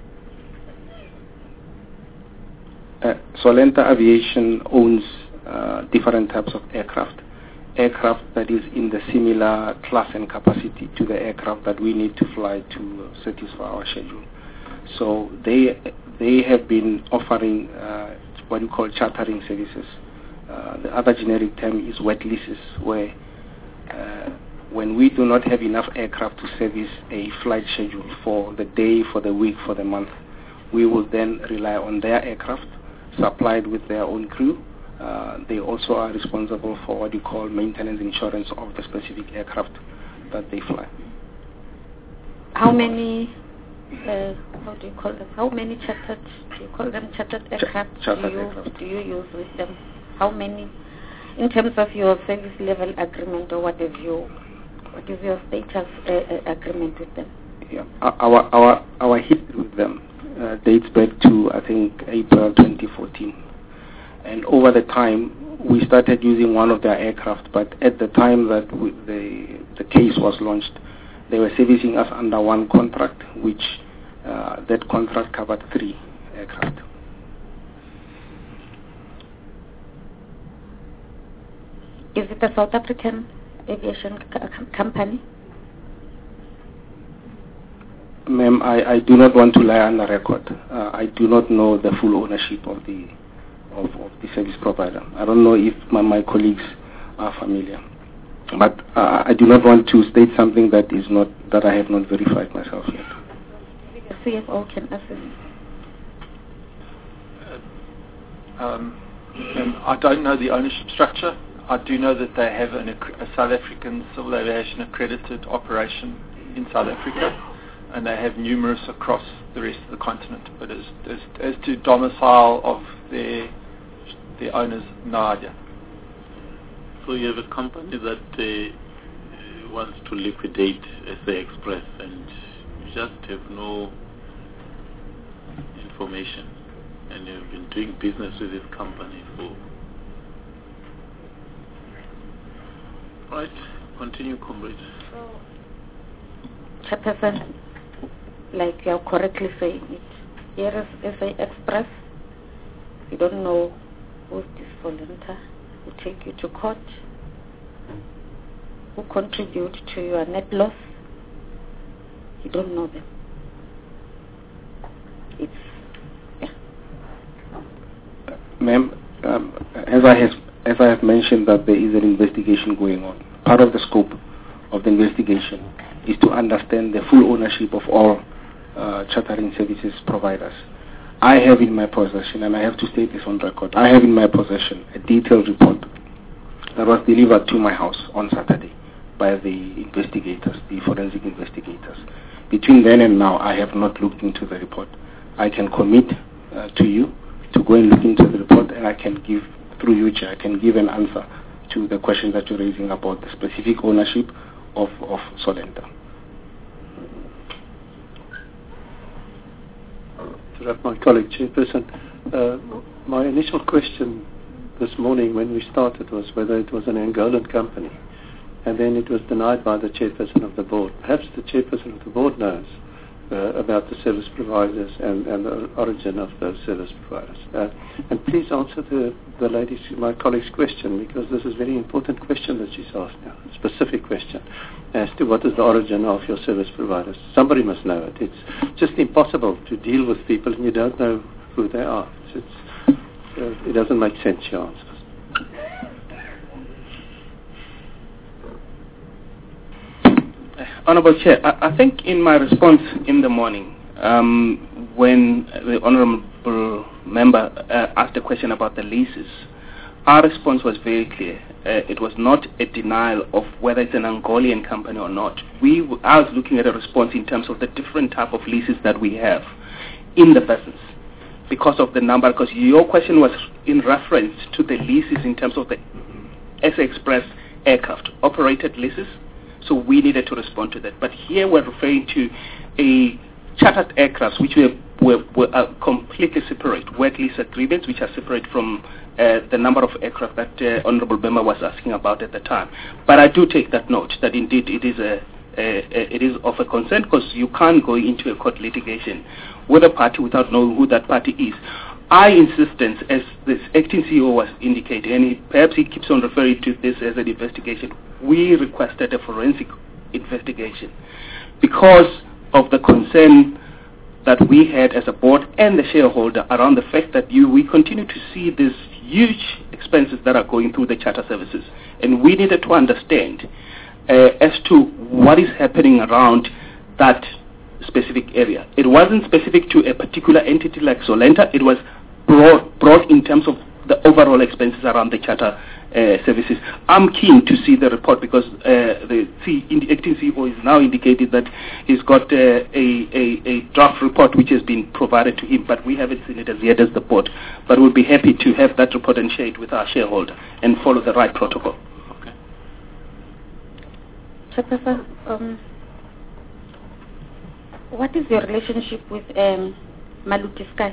Solenta Aviation owns different types of aircraft that is in the similar class and capacity to the aircraft that we need to fly to satisfy our schedule. So they have been offering what you call chartering services. The other generic term is wet leases, where when we do not have enough aircraft to service a flight schedule for the day, for the week, for the month, we will then rely on their aircraft supplied with their own crew. They also are responsible for what you call maintenance insurance of the specific aircraft that they fly. How many, how do you call them? How many chartered, do you call them chartered aircraft, do you use with them? How many, in terms of your service level agreement, or what is your status agreement with them? Yeah, our history with them dates back to, I think, April 2014. And over the time, we started using one of their aircraft, but at the time that the case was launched, they were servicing us under one contract, which that contract covered 3 aircraft. Is it a South African aviation company? Ma'am, I do not want to lie on the record. I do not know the full ownership of the service provider. I don't know if my colleagues are familiar, but I do not want to state something that I have not verified myself yet. The CFO can assist. I don't know the ownership structure. I do know that they have a South African civil aviation accredited operation in South Africa, and they have numerous across the rest of the continent. But as to domicile of their owners, no idea. So you have a company that wants to liquidate SA Express, and you just have no information, and you've been doing business with this company for... Right, continue, comrade. So, Chairperson, like you're correctly saying it, here is SA Express. You don't know who's this Solenta, who take you to court, who contribute to your net loss. You don't know them. It's, yeah. Ma'am, as I have mentioned that there is an investigation going on. Part of the scope of the investigation is to understand the full ownership of all chartering services providers. I have in my possession, and I have to state this on record, I have in my possession a detailed report that was delivered to my house on Saturday by the investigators, the forensic investigators. Between then and now, I have not looked into the report. I can commit to you to go and look into the report, and I can give, through you, Chair, I can give an answer to the question that you're raising about the specific ownership of Solenta. My colleague, Chairperson, my initial question this morning when we started was whether it was an Angolan company, and then it was denied by the Chairperson of the Board. Perhaps the Chairperson of the Board knows about the service providers and the origin of those service providers. And please answer the lady's, my colleague's question, because this is a very important question that she's asked now, a specific question as to what is the origin of your service providers. Somebody must know it. It's just impossible to deal with people and you don't know who they are. It doesn't make sense, your answers. Honourable Chair, I think in my response in the morning, when the Honourable Member asked a question about the leases, our response was very clear. It was not a denial of whether it's an Angolan company or not. I was looking at a response in terms of the different type of leases that we have in the business because of the number, because your question was in reference to the leases in terms of the SA Express aircraft, operated leases. So we needed to respond to that. But here we're referring to a chartered aircraft, which were completely separate, work lease agreements, which are separate from the number of aircraft that Honourable Bemba was asking about at the time. But I do take that note that indeed it is of a concern, because you can't go into a court litigation with a party without knowing who that party is. I insistence, as this acting CEO was indicating, and perhaps he keeps on referring to this as an investigation, we requested a forensic investigation because of the concern that we had as a board and the shareholder around the fact that we continue to see these huge expenses that are going through the charter services. And we needed to understand as to what is happening around that specific area. It wasn't specific to a particular entity like Solenta. It was brought in terms of the overall expenses around the charter services. I'm keen to see the report because the acting CEO is now indicated that he's got a draft report which has been provided to him, but we haven't seen it as yet as the board. But we'll be happy to have that report and share it with our shareholder and follow the right protocol. Okay. Chairperson, what is your relationship with Maluti Sky?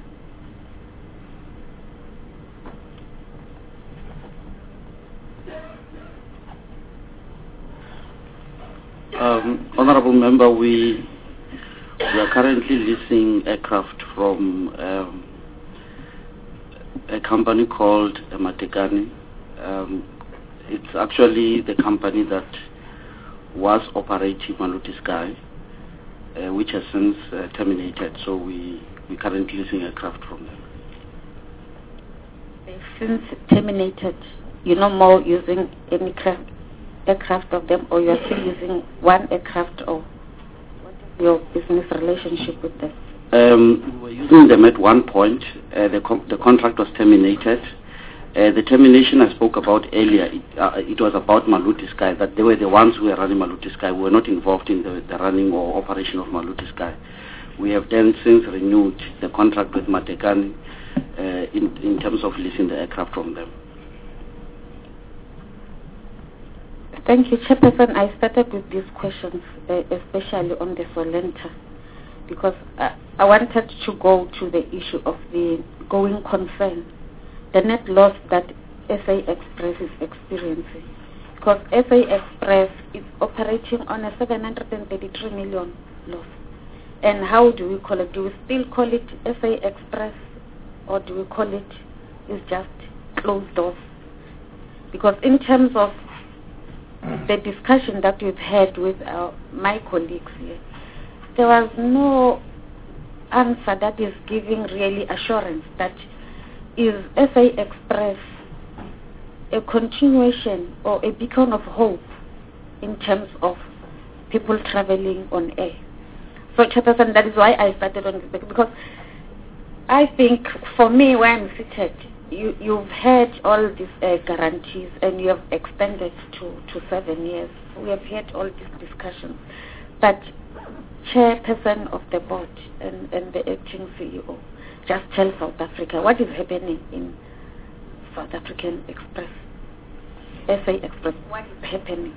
Honorable Member, we are currently leasing aircraft from a company called Matekane. It's actually the company that was operating Maluti Sky, which has since terminated. So we're currently leasing aircraft from them. They've since terminated. You're no more using any aircraft of them, or you're still using one aircraft, or what is your business relationship with them? We were using them at one point. The contract was terminated. The termination I spoke about earlier, it was about Maluti Sky, that they were the ones who were running Maluti Sky. We were not involved in the running or operation of Maluti Sky. We have then since renewed the contract with Matekane in terms of leasing the aircraft from them. Thank you, Chairperson. I started with these questions, especially on the Solenta, because I wanted to go to the issue of the going concern, the net loss that SA Express is experiencing. Because SA Express is operating on a 733 million loss. And how do we call it? Do we still call it SA Express, or do we call it it's just closed doors? Because in terms of the discussion that we've had with my colleagues here, there was no answer that is giving really assurance that is SA Express a continuation or a beacon of hope in terms of people traveling on air. So, Chairperson, that is why I started on this, because I think for me, where I'm seated, you've had all these guarantees and you have extended to 7 years. We have had all these discussions. But Chairperson of the board and the acting CEO, just tell South Africa what is happening in South African Express, SA Express, what is happening?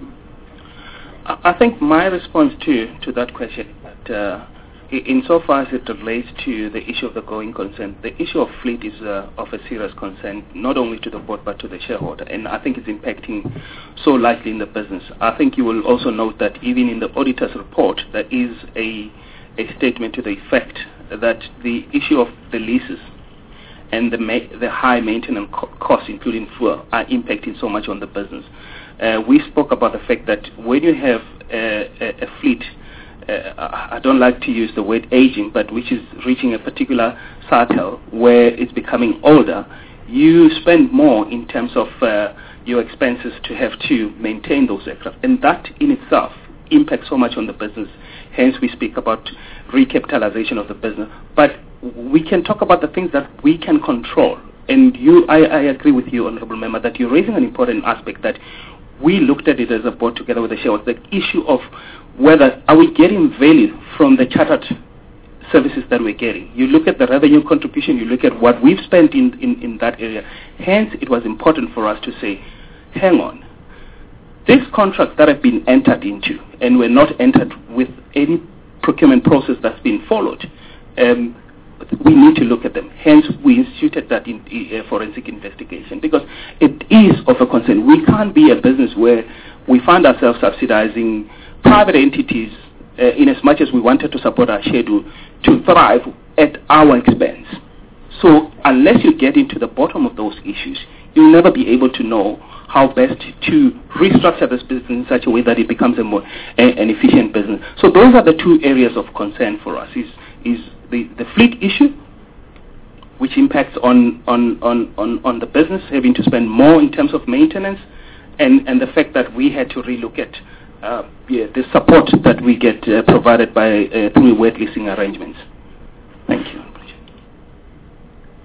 I think my response to that question, that insofar as it relates to the issue of the going concern, the issue of fleet is of a serious concern, not only to the board but to the shareholder, and I think it's impacting so lightly in the business. I think you will also note that even in the auditor's report, there is a statement to the effect that the issue of the leases and the high maintenance costs, including fuel, are impacting so much on the business. We spoke about the fact that when you have a fleet, I don't like to use the word aging, but which is reaching a particular cycle where it's becoming older, you spend more in terms of your expenses to have to maintain those aircraft. And that in itself impacts so much on the business. Hence we speak about recapitalization of the business. But we can talk about the things that we can control. And I agree with you, Honorable Member, that you're raising an important aspect that we looked at it as a board together with the shareholders, the issue of whether are we getting value from the chartered services that we're getting. You look at the revenue contribution, you look at what we've spent in that area. Hence, it was important for us to say, hang on, these contracts that have been entered into and were not entered with any procurement process that's been followed, we need to look at them. Hence, we instituted that in forensic investigation because it is of a concern. We can't be a business where we find ourselves subsidizing private entities in as much as we wanted to support our schedule to thrive at our expense. So unless you get into the bottom of those issues, you'll never be able to know how best to restructure this business in such a way that it becomes an efficient business. So those are the two areas of concern for us, is the fleet issue, which impacts on the business having to spend more in terms of maintenance, and the fact that we had to relook at the support that we get provided by through wet leasing arrangements. Thank you.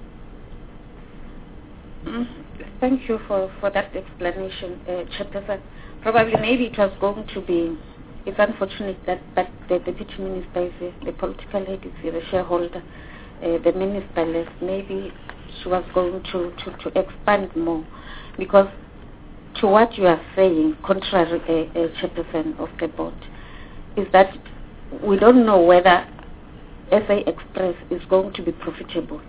Thank you for that explanation, Chairperson. Probably maybe it was going to be, it's unfortunate that the Deputy Minister is here, the political head is here, the shareholder, the Minister left. Maybe she was going to expand more, because to what you are saying, contrary, Chairperson of the board, is that we don't know whether SA Express is going to be profitable,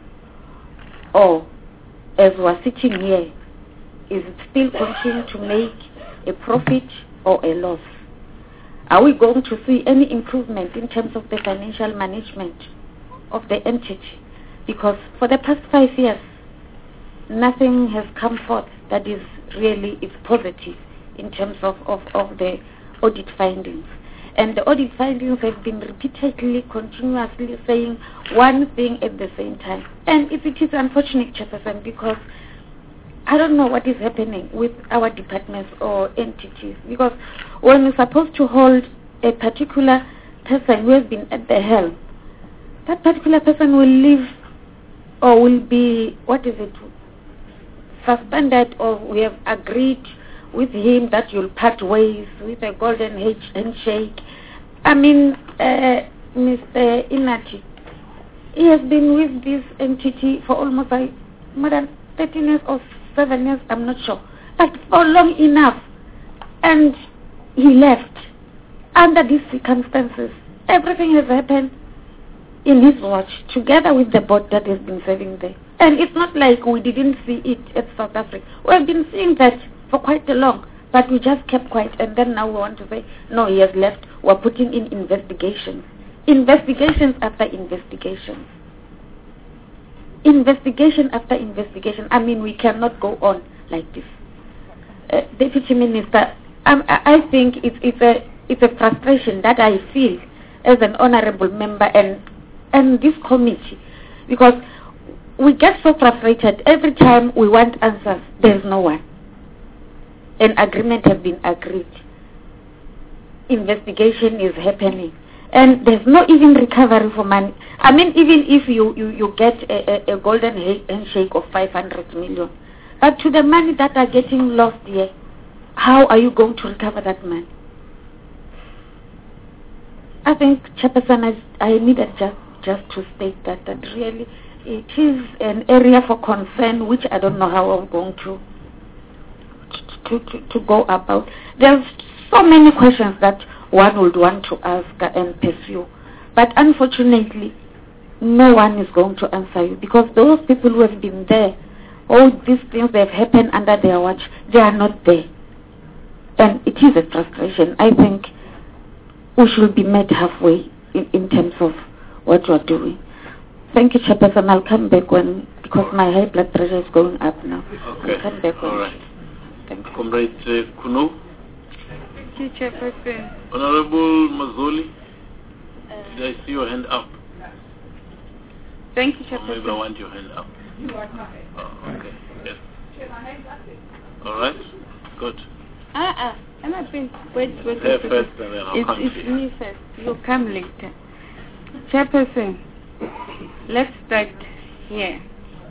or as we are sitting here, is it still continuing to make a profit or a loss? Are we going to see any improvement in terms of the financial management of the entity? Because for the past 5 years, nothing has come forth that is really is positive in terms of the audit findings. And the audit findings have been repeatedly, continuously saying one thing at the same time. And it is unfortunate, Chairperson, because I don't know what is happening with our departments or entities. Because when we're supposed to hold a particular person who has been at the helm, that particular person will leave or will be, suspended, or we have agreed with him that you'll part ways with a golden handshake. I mean, Mr. Inati, he has been with this entity for almost more than 13 years or 7 years, I'm not sure, but for long enough. And he left under these circumstances. Everything has happened in his watch, together with the board that has been serving there. And it's not like we didn't see it at South Africa. We have been seeing that for quite a long, but we just kept quiet, and then now we want to say, no, he has left. We're putting in investigations. Investigations after investigations. Investigation after investigation. I mean, we cannot go on like this. Deputy Minister, I think it's a frustration that I feel as an honorable member and this committee, because we get so frustrated every time we want answers. There's no one. An agreement has been agreed. Investigation is happening. And there's no even recovery for money. I mean, even if you get a golden handshake of 500 million, but to the money that are getting lost here, how are you going to recover that money? I think, Chairperson, I needed just to state that really it is an area for concern, which I don't know how I'm going to go about. There's so many questions that one would want to ask and pursue, but unfortunately no one is going to answer you, because those people who have been there, all these things that have happened under their watch, they are not there. And it is a frustration. I think we should be met halfway in terms of what we are doing. Thank you, Chairperson. I'll come back because my high blood pressure is going up now. Okay. I'll come back all right. Thank you. Comrade Kuno. Thank you, Chairperson. Honorable Mazoli, did I see your hand up? Thank you, Or Chairperson. maybe I want your hand up. Oh, okay. Yes. All right. Good. I'm not been wait. Her first, and then I'll come to It's you. me first. You come later. Chairperson, let's start here.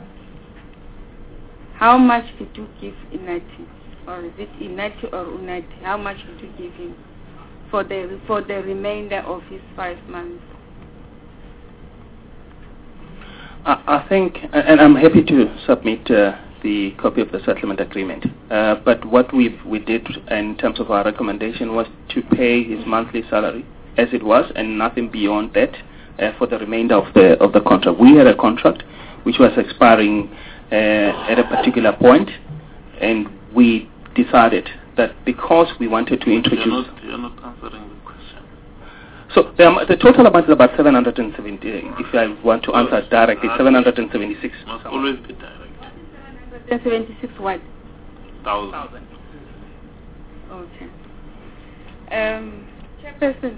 How much did you give Inati? Or is it Inati or Unati? How much did you give him for the remainder of his 5 months? I think, and I'm happy to submit the copy of the settlement agreement. But what we did in terms of our recommendation was to pay his monthly salary as it was, and nothing beyond that for the remainder of the contract. We had a contract which was expiring at a particular point, and we decided that because we wanted to introduce... You're not answering the question. So the total amount is about 770, if I want to answer directly, 776. Must always be direct. 776 what? 1,000. Okay. Chairperson,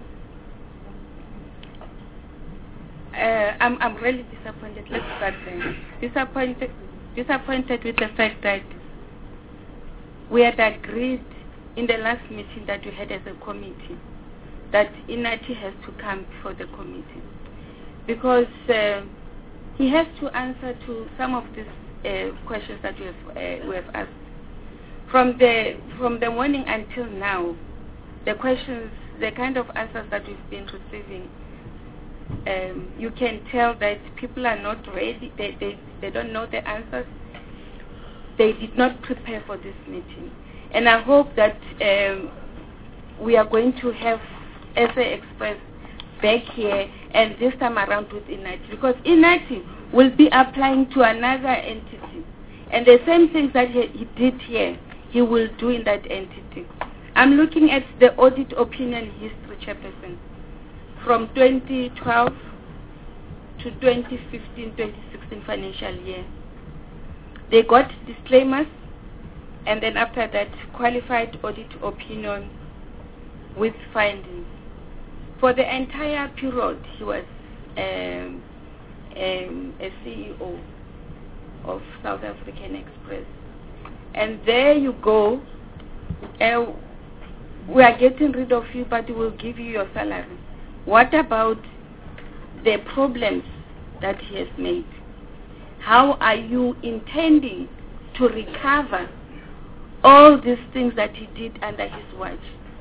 I'm really disappointed. Let's start there. Disappointed with the fact that we had agreed in the last meeting that we had as a committee that Inati has to come before the committee, because he has to answer to some of these questions that we have asked. From the morning until now, the questions, the kind of answers that we've been receiving, you can tell that people are not ready. They don't know the answers. They did not prepare for this meeting. And I hope that we are going to have SA Express back here, and this time around with INATI, because INATI will be applying to another entity, and the same things that he did here, he will do in that entity. I'm looking at the audit opinion history, Chairperson, from 2012 to 2015-2016 financial year. They got disclaimers, and then after that, qualified audit opinion with findings. For the entire period, he was a CEO of South African Express. And there you go. We are getting rid of you, but we will give you your salary. What about the problems that he has made? How are you intending to recover all these things that he did under his watch?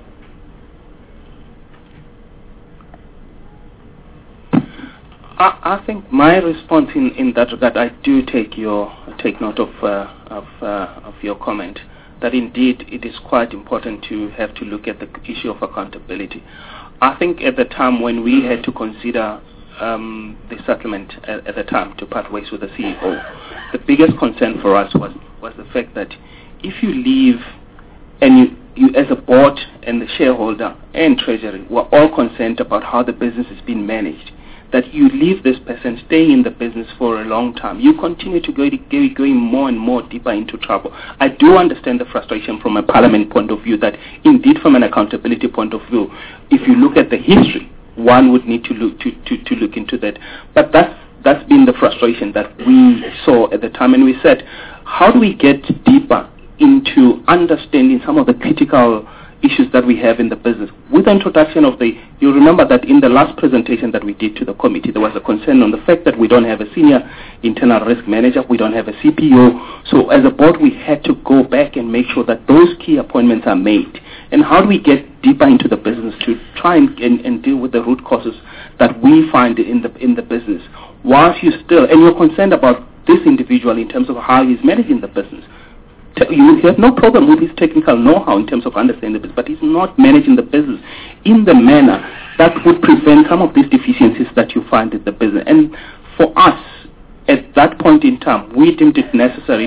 I think my response in that regard, I do take note of your comment, that indeed it is quite important to have to look at the issue of accountability. I think at the time when we had to consider the settlement at the time to part ways with the CEO, the biggest concern for us was the fact that if you leave and you as a board and the shareholder and treasury were all concerned about how the business is being managed, that you leave this person stay in the business for a long time, you continue to going more and more deeper into trouble. I do understand the frustration from a parliament point of view, that indeed from an accountability point of view, if you look at the history, one would need to look into that. But that's been the frustration that we saw at the time, and we said, how do we get deeper into understanding some of the critical issues that we have in the business? With the introduction of you remember that in the last presentation that we did to the committee, there was a concern on the fact that we don't have a senior internal risk manager, we don't have a CPO. So as a board, we had to go back and make sure that those key appointments are made. And how do we get deeper into the business to try and deal with the root causes that we find in the business? Whilst you're concerned about this individual in terms of how he's managing the business, you have no problem with his technical know-how in terms of understanding the business, but he's not managing the business in the manner that would prevent some of these deficiencies that you find in the business. And for us, at that point in time, we deemed it necessary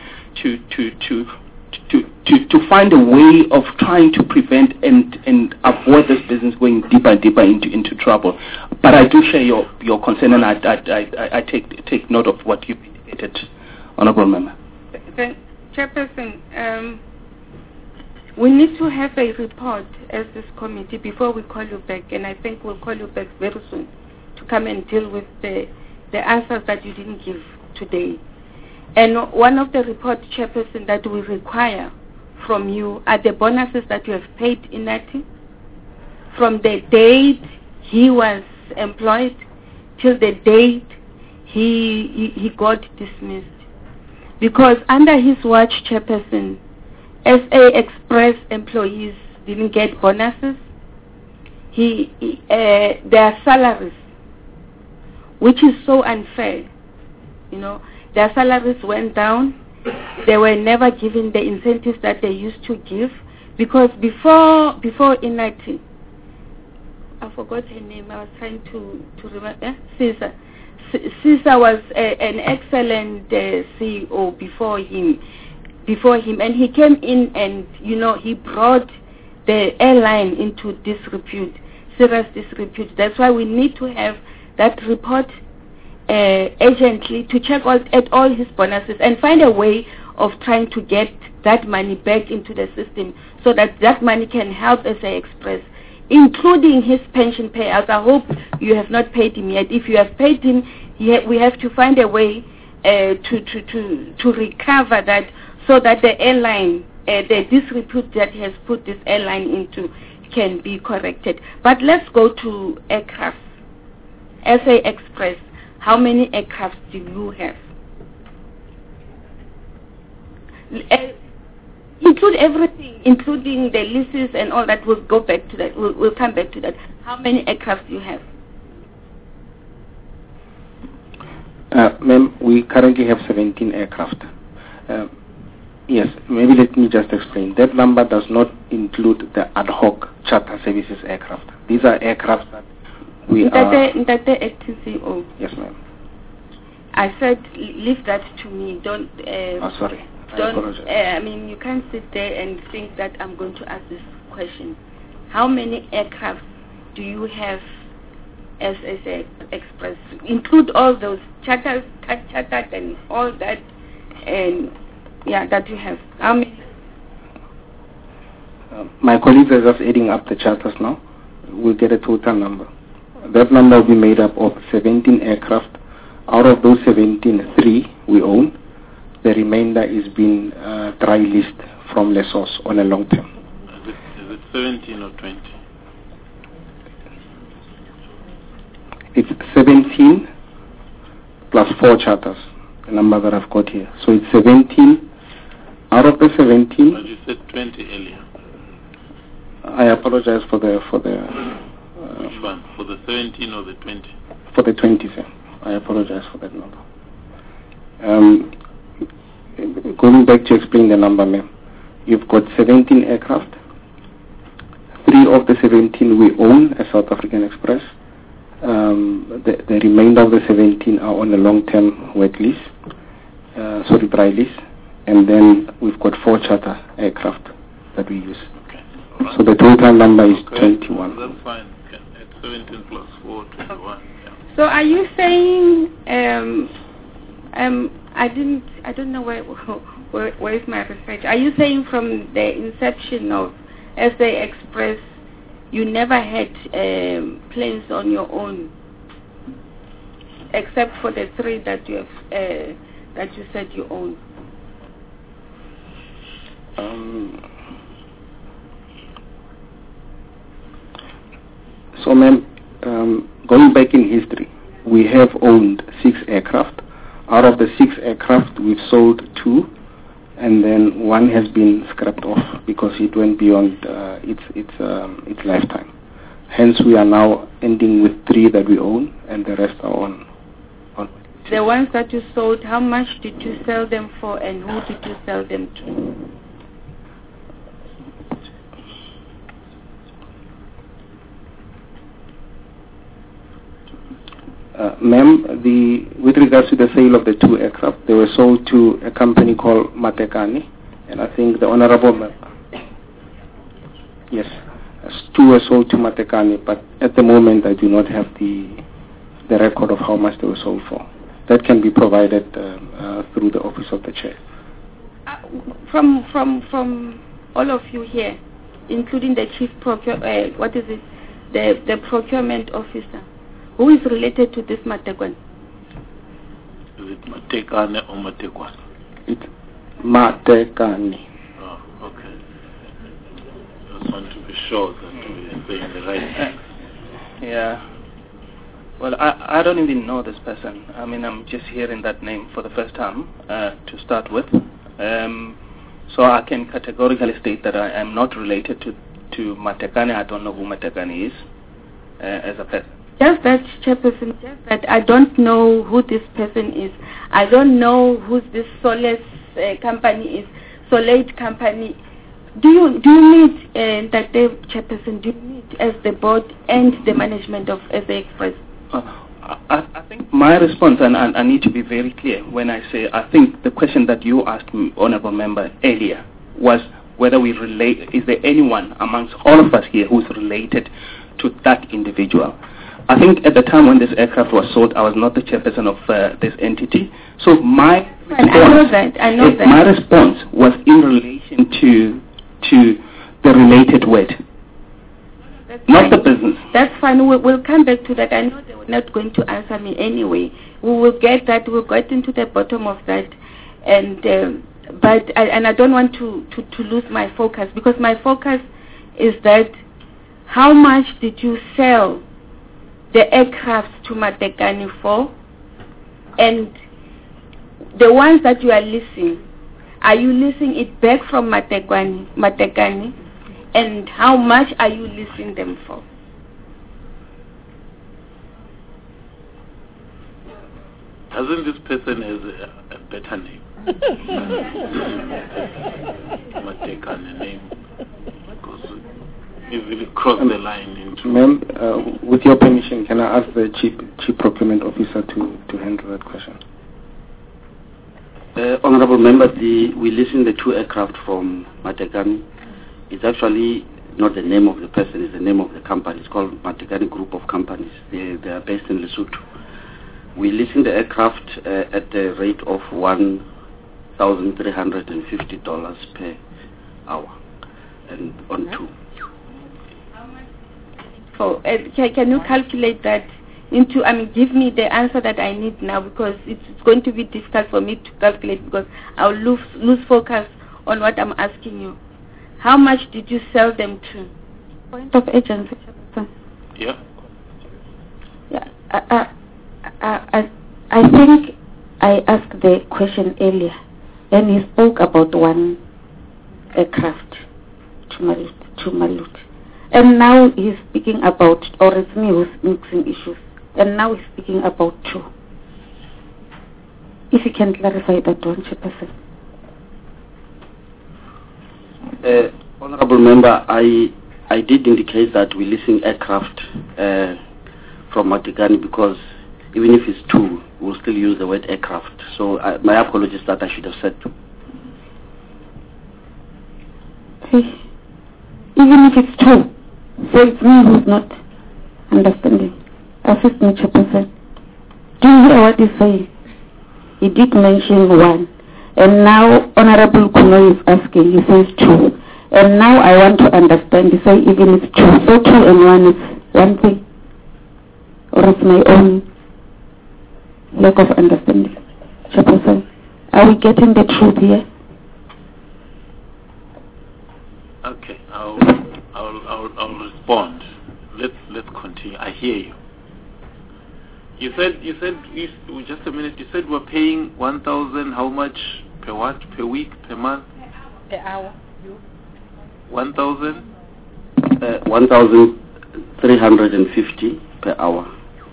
to find a way of trying to prevent and avoid this business going deeper and deeper into trouble. But I do share your concern, and I take note of what you stated, Honourable Member. Chairperson, we need to have a report as this committee before we call you back, and I think we'll call you back very soon to come and deal with the answers that you didn't give today. And one of the report, Chairperson, that we require from you are the bonuses that you have paid INATI from the date he was employed till the date he got dismissed. Because under his watch, Chairperson, SA Express employees didn't get bonuses. Their salaries, which is so unfair, their salaries went down. They were never given the incentives that they used to give, because before INATI, I forgot her name. I was trying to remember. Caesar. Caesar was an excellent CEO before him, and he came in and he brought the airline into disrepute, serious disrepute. That's why we need to have that report urgently to check at all his bonuses and find a way of trying to get that money back into the system so that money can help SA Express, including his pension payouts. I hope you have not paid him yet. If you have paid him, we have to find a way to recover that, so that the airline, the disrepute that he has put this airline into, can be corrected. But let's go to aircraft. SA Express, how many aircraft do you have? include everything, including the leases and all that. We'll go back to that. We'll come back to that. How many aircraft do you have? Ma'am, we currently have 17 aircraft. Yes, maybe let me just explain. That number does not include the ad hoc charter services aircraft. These are aircraft that we Ndate acting CEO. Yes, ma'am. I said leave that to me. Don't. Sorry. I Don't. apologize. I mean, you can't sit there and think that I'm going to ask this question. How many aircraft do you have as a express? Include all those charters and all that, and that you have. How many? My colleagues are just adding up the charters now. We'll get a total number. That number will be made up of 17 aircraft. Out of those 17, 3 we own. The remainder is being dry leased from lessors on a long term. Is it 17 or 20? It's 17 plus 4 charters, the number that I've got here. So it's 17. Out of the 17... But you said 20 earlier. I apologize for the... Which one? For the 17 or the 20? For the 20, sir. I apologize for that number. Going back to explain the number, ma'am. You've got 17 aircraft. 3 of the 17 we own as South African Express. The remainder of the 17 are on a long-term wet lease, dry lease. And then we've got 4 charter aircraft that we use. Okay. Right. So the total number is 21. That's fine. Okay. It's 17 plus 4, 21. Yeah. So are you saying, I don't know where is my research. Are you saying from the inception of SA Express, you never had planes on your own, except for the 3 that you have, that you said you own? So, ma'am, going back in history, we have owned 6 aircraft. Out of the 6 aircraft, we've sold 2, and then 1 has been scrapped off because it went beyond its lifetime. Hence, we are now ending with 3 that we own, and the rest are on. The ones that you sold, how much did you sell them for, and who did you sell them to? Ma'am, with regards to the sale of the 2 aircraft, they were sold to a company called Matekane, and I think the honorable member. Yes, 2 were sold to Matekane, but at the moment I do not have the record of how much they were sold for. That can be provided through the office of the chair. From all of you here, including the chief the procurement officer, who is related to this Matekwane? Is it Matekane or Matekwane? It's Matekane. Oh, okay. I just want to be sure that we're saying the right thing. Yeah. Well, I don't even know this person. I mean, I'm just hearing that name for the first time to start with. So I can categorically state that I am not related to Matekane. I don't know who Matekane is as a person. Just that, Chairperson, just that I don't know who this person is. I don't know who this Solace company is, Solate company. Do you meet, that Chairperson, do you meet as the board and the management of SA Express? I think my response, and I need to be very clear when I say, I think the question that you asked me, Honourable Member, earlier was whether we relate, is there anyone amongst all of us here who's related to that individual? I think at the time when this aircraft was sold, I was not the chairperson of this entity. So my response was in relation to the related word, not the business. That's fine. We'll come back to that. I know they were not going to answer me anyway. We will get that. We'll get into the bottom of that. And I don't want to lose my focus, because my focus is that how much did you sell the aircraft to Matekane for, and the ones that you are leasing, Are you leasing it back from Matekane? And how much are you leasing them for? Doesn't this person have a better name? Matekane name. Because easily cross the line into... Ma'am, with your permission, can I ask the Chief Procurement Officer to handle that question? Honorable Member, we leasing the 2 aircraft from Matekane. It's actually not the name of the person, it's the name of the company. It's called Matekane Group of Companies. They are based in Lesotho. We're leasing the aircraft at the rate of $1,350 per hour and on 2. So, can you calculate that into, give me the answer that I need now, because it's going to be difficult for me to calculate because I'll lose focus on what I'm asking you. How much did you sell them to? Point of agency. Yeah. Yeah. I think I asked the question earlier, and he spoke about 1 aircraft to Malut. And now he's speaking about, or it's me who's mixing issues, and now he's speaking about 2. If you can clarify that one, Chairperson. Honorable Member, I did indicate that we're leasing aircraft from Matekane because even if it's 2, we'll still use the word aircraft. So my apologies that I should have said 2. Even if it's 2, so it's me who's not understanding. Assist me, Chairperson. Do you hear what he's saying? He did mention 1. And now Honorable Kuno is asking, he says 2. And now I want to understand, he says even if 2. So 2 and 1 is one thing. Or it's my own lack of understanding. Chairperson, are we getting the truth here? Okay, I'll respond. Let's continue. I hear you. You said just a minute. You said we're paying 1,000. How much per what? Per week? Per month? Per hour. 1,000. 1,350 per hour.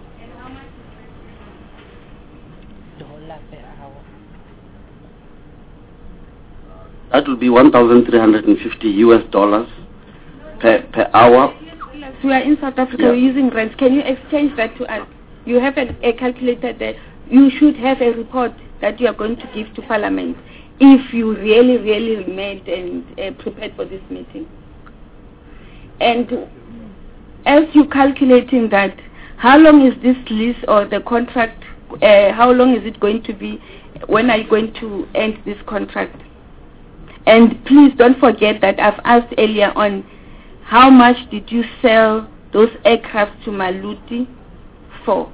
That will be $1,350 per hour. We are in South Africa, we're using rands. Can you exchange that to us? You have a calculator that you should have a report that you are going to give to Parliament if you really made and prepared for this meeting. And as you're calculating that, how long is this lease or the contract, how long is it going to be? When are you going to end this contract? And please don't forget that I've asked earlier on, how much did you sell those aircraft to Maluti for?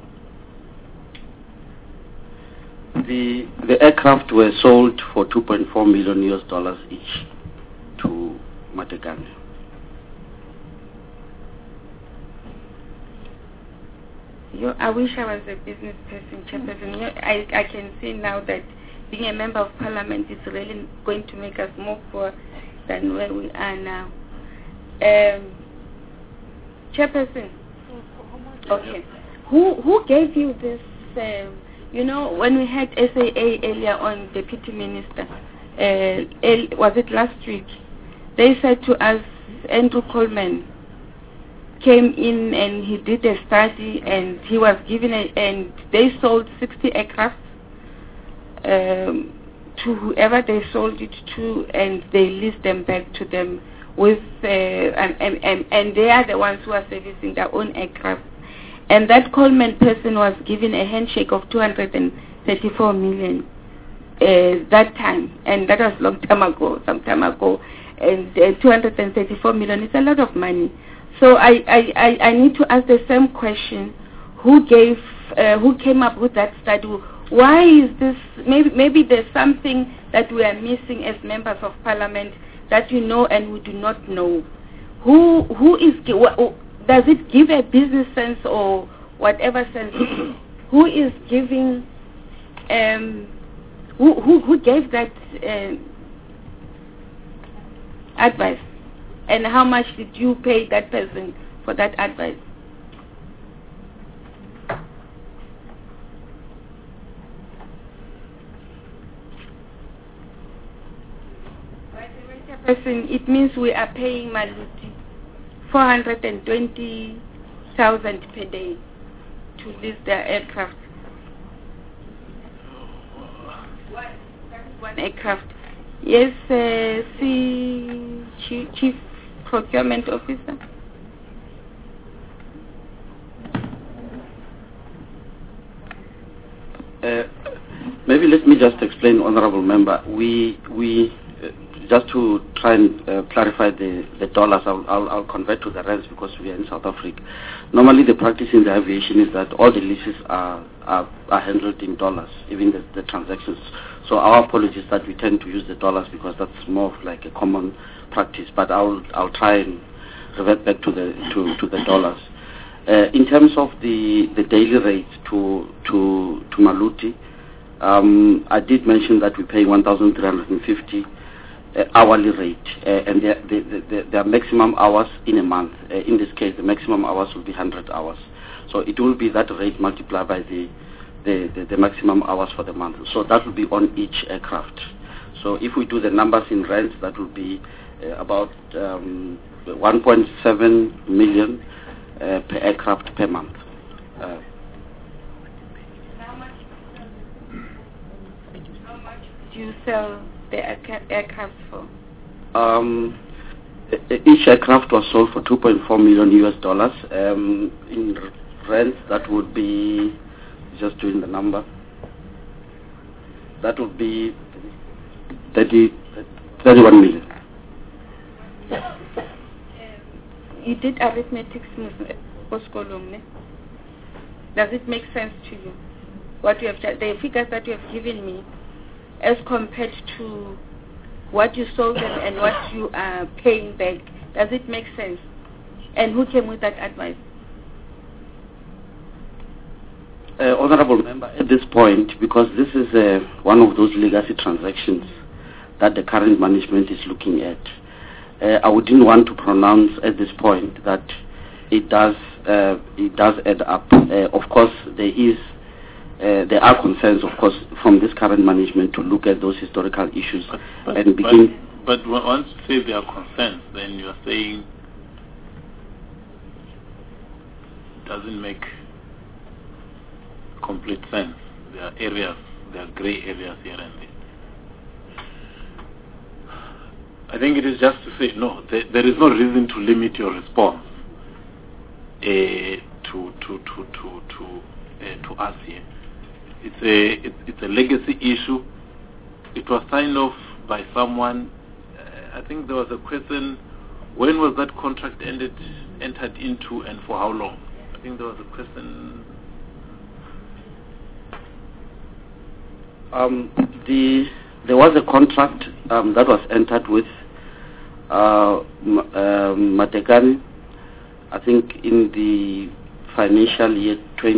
The aircraft were sold for $2.4 million each to Matekane. I wish I was a business person, Chairperson. I can see now that being a member of Parliament is really going to make us more poor than where we are now. Chairperson, okay. Who gave you this? When we had SAA earlier on, Deputy Minister, was it last week? They said to us, Andrew Coleman came in and he did a study and he was given and they sold 60 aircraft to whoever they sold it to, and they leased them back to them with and they are the ones who are servicing their own aircraft. And that Coleman person was given a handshake of 234 million that time, and that was some time ago, and 234 million is a lot of money. So I need to ask the same question: who came up with that study? Why is this? Maybe there's something that we are missing as members of Parliament that you know and we do not know. Who is? Does it give a business sense or whatever sense? Who is giving Who gave that advice? And how much did you pay that person for that advice? Person, it means we are paying Maluti 420,000 per day to lease their aircraft. One aircraft. Yes, Chief Procurement Officer. Maybe let me just explain, Honorable Member. We just to try and clarify the dollars, I'll convert to the rands because we are in South Africa. Normally the practice in the aviation is that all the leases are handled in dollars, even the transactions. So our apologies that we tend to use the dollars because that's more of like a common practice, but I'll try and revert back to the dollars. In terms of the daily rates to Maluti, I did mention that we pay 1,350 hourly rate, and there are maximum hours in a month. In this case, the maximum hours will be 100 hours. So it will be that rate multiplied by the maximum hours for the month. So that will be on each aircraft. So if we do the numbers in rents, that will be about 1.7 million per aircraft per month. How much do you sell the aircraft for? Each aircraft was sold for $2.4 million US. In rent, that would be, just doing the number, that would be 31 million. You did arithmetic post-column. Does it make sense to you? What you have, the figures that you have given me, as compared to what you sold them and what you are paying back, does it make sense? And who came with that advice? Honorable Member, at this point, because this is one of those legacy transactions that the current management is looking at, I wouldn't want to pronounce at this point that it does add up. Of course, there are concerns, of course, from this current management to look at those historical issues and begin. But once you say there are concerns, then you are saying it doesn't make complete sense. There are gray areas here and there. I think it is just to say no. There is no reason to limit your response to us here. It's a legacy issue. It was signed off by someone. I think there was a question: when was that contract entered into, and for how long? I think there was a question. There was a contract that was entered with Matekane, I think in the financial year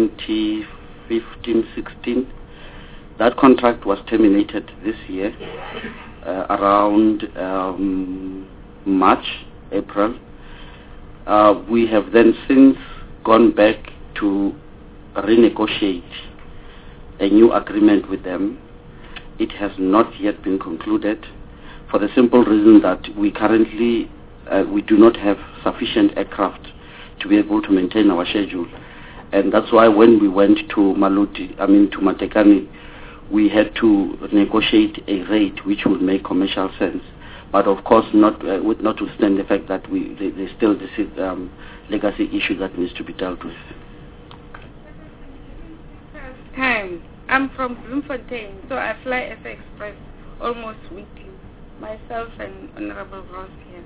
2015-16. That contract was terminated this year around March, April. We have then since gone back to renegotiate a new agreement with them. It has not yet been concluded for the simple reason that we currently we do not have sufficient aircraft to be able to maintain our schedule. And that's why when we went to Matekane, we had to negotiate a rate which would make commercial sense. But of course, notwithstanding the fact that there's still this legacy issue that needs to be dealt with. Time. I'm from Bloemfontein, so I fly SA Express almost weekly, myself and Honorable Ross here.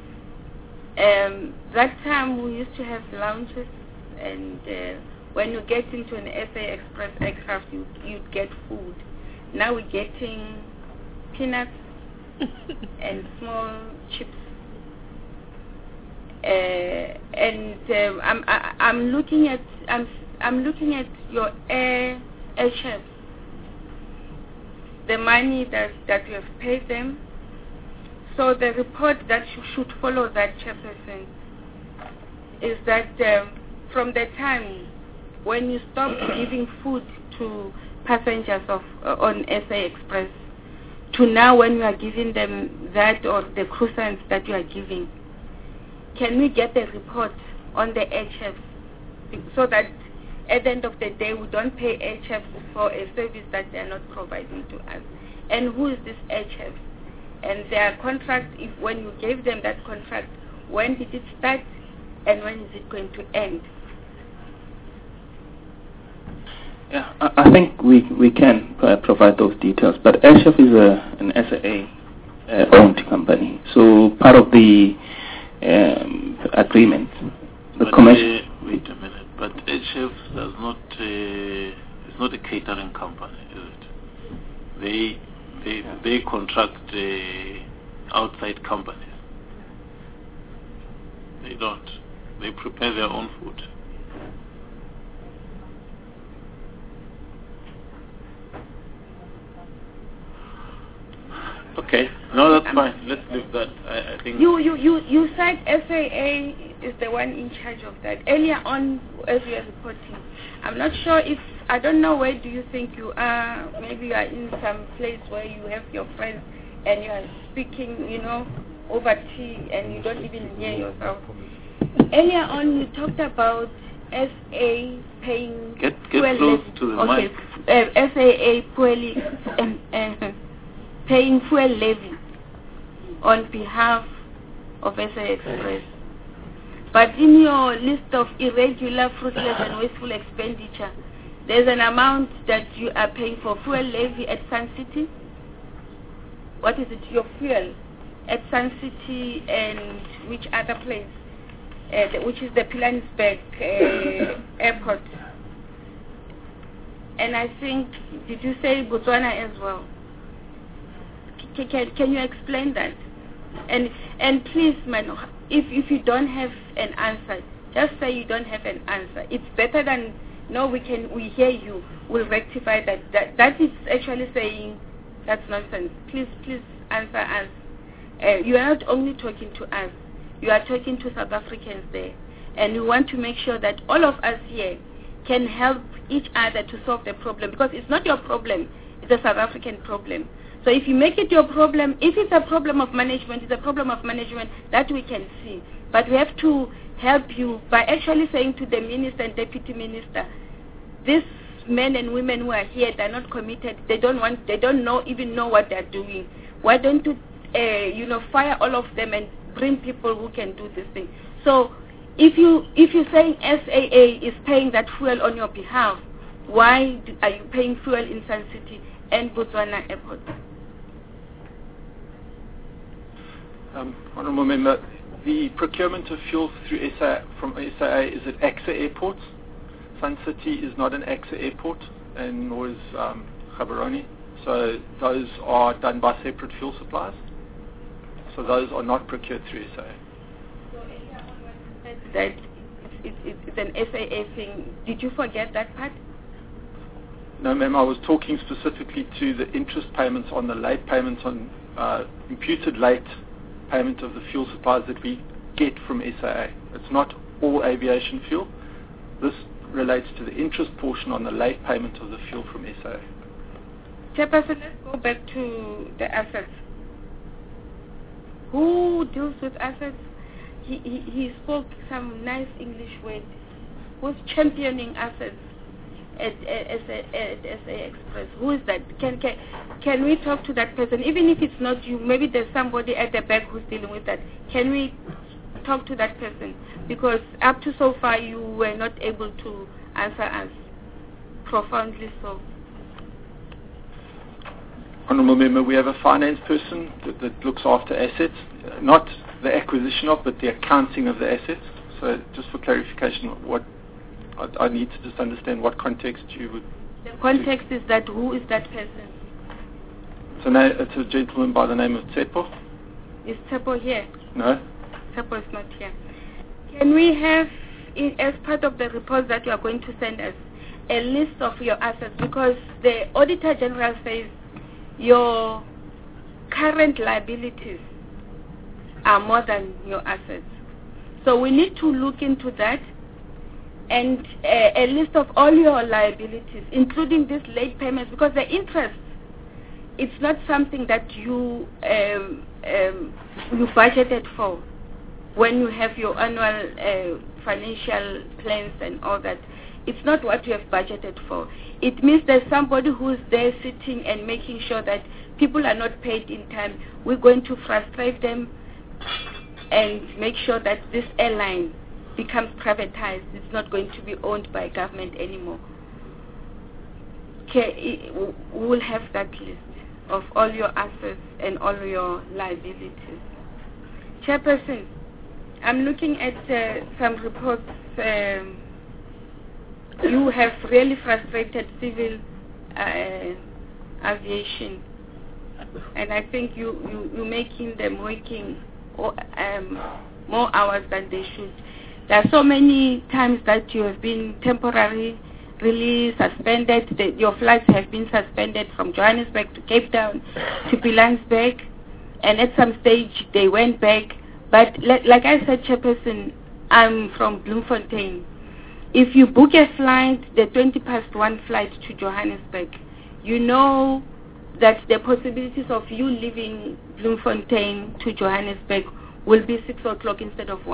That time we used to have lounges, and when you get into an SA Express aircraft, you'd get food. Now we're getting peanuts and small chips. I'm looking at your air chefs. the money that you have paid them. So the report that should follow that, Chairperson, is that from the time when you stop giving food to passengers on SA Express to now when you are giving them that or the croissants that you are giving, can we get a report on the HFs so that at the end of the day we don't pay HFs for a service that they are not providing to us? And who is this HF? And their contract, if when you gave them that contract, when did it start and when is it going to end? Yeah, I think we can provide those details, but HF is an SAA owned company, so part of the agreement, the commercial. Wait a minute, but HF does not is not a catering company, is it? They contract outside companies. They don't. They prepare their own food. Okay, no, that's fine. Let's leave that. I think you said SAA is the one in charge of that. Earlier on, as you are reporting, I'm not sure if, I don't know where do you think you are. Maybe you are in some place where you have your friends and you are speaking, over tea and you don't even hear yourself. Earlier on, you talked about SA paying get close to the mic. SAA paying fuel levy on behalf of SA Express. But in your list of irregular, fruitless and wasteful expenditure, there's an amount that you are paying for fuel levy at Sun City. What is it? Your fuel at Sun City and which other place? Which is the Pilanesberg airport. And I think, did you say Botswana as well? Can you explain that? And please, man, if you don't have an answer, just say you don't have an answer. It's better than no. We hear you. We'll rectify that. That is actually saying that's nonsense. Please answer us. You are not only talking to us. You are talking to South Africans there, and we want to make sure that all of us here can help each other to solve the problem, because it's not your problem. It's a South African problem. So if you make it your problem, if it's a problem of management, it's a problem of management that we can see. But we have to help you by actually saying to the minister and deputy minister, these men and women who are here, they're not committed. They don't even know what they're doing. Why don't you, fire all of them and bring people who can do this thing? So if you're saying SAA is paying that fuel on your behalf, why are you paying fuel in Sun City and Botswana Airport? Honourable Member, the procurement of fuel through from SAA is at AXA airports. Sun City is not an AXA airport, and nor is Gaborone. So those are done by separate fuel suppliers. So those are not procured through SAA. So earlier on when you said that it's an SAA thing, did you forget that part? No, ma'am, I was talking specifically to the interest payments on the late payments on imputed late payment of the fuel supplies that we get from SAA. It's not all aviation fuel. This relates to the interest portion on the late payment of the fuel from SAA. Chairperson, let's go back to the assets. Who deals with assets? He spoke some nice English words. Who's championing assets at SA Express? Who is that? Can we talk to that person? Even if it's not you, maybe there's somebody at the back who's dealing with that. Can we talk to that person? Because up to so far you were not able to answer us profoundly so. Honourable Member, we have a finance person that looks after assets, not the acquisition of, but the accounting of the assets. So just for clarification, what I need to just understand what context you would... The context is that who is that person? It's a gentleman by the name of Tsepo. Is Tsepo here? No. Tsepo is not here. Can we have, as part of the report that you are going to send us, a list of your assets? Because the Auditor General says your current liabilities are more than your assets. So we need to look into that, and a list of all your liabilities, including these late payments, because the interest, it's not something that you budgeted for when you have your annual financial plans and all that. It's not what you have budgeted for. It means there's somebody who's there sitting and making sure that people are not paid in time. We're going to frustrate them and make sure that this airline becomes privatized. It's not going to be owned by government anymore. Okay, we will have that list of all your assets and all your liabilities. Chairperson, I'm looking at some reports. You have really frustrated civil aviation, and I think you're making them working more hours than they should. There are so many times that you have been temporarily suspended. Your flights have been suspended from Johannesburg to Cape Town to Pilanesberg, and at some stage they went back. But like I said, Chairperson, I'm from Bloemfontein. If you book a flight, the 1:20 flight to Johannesburg, you know that the possibilities of you leaving Bloemfontein to Johannesburg will be 6 o'clock instead of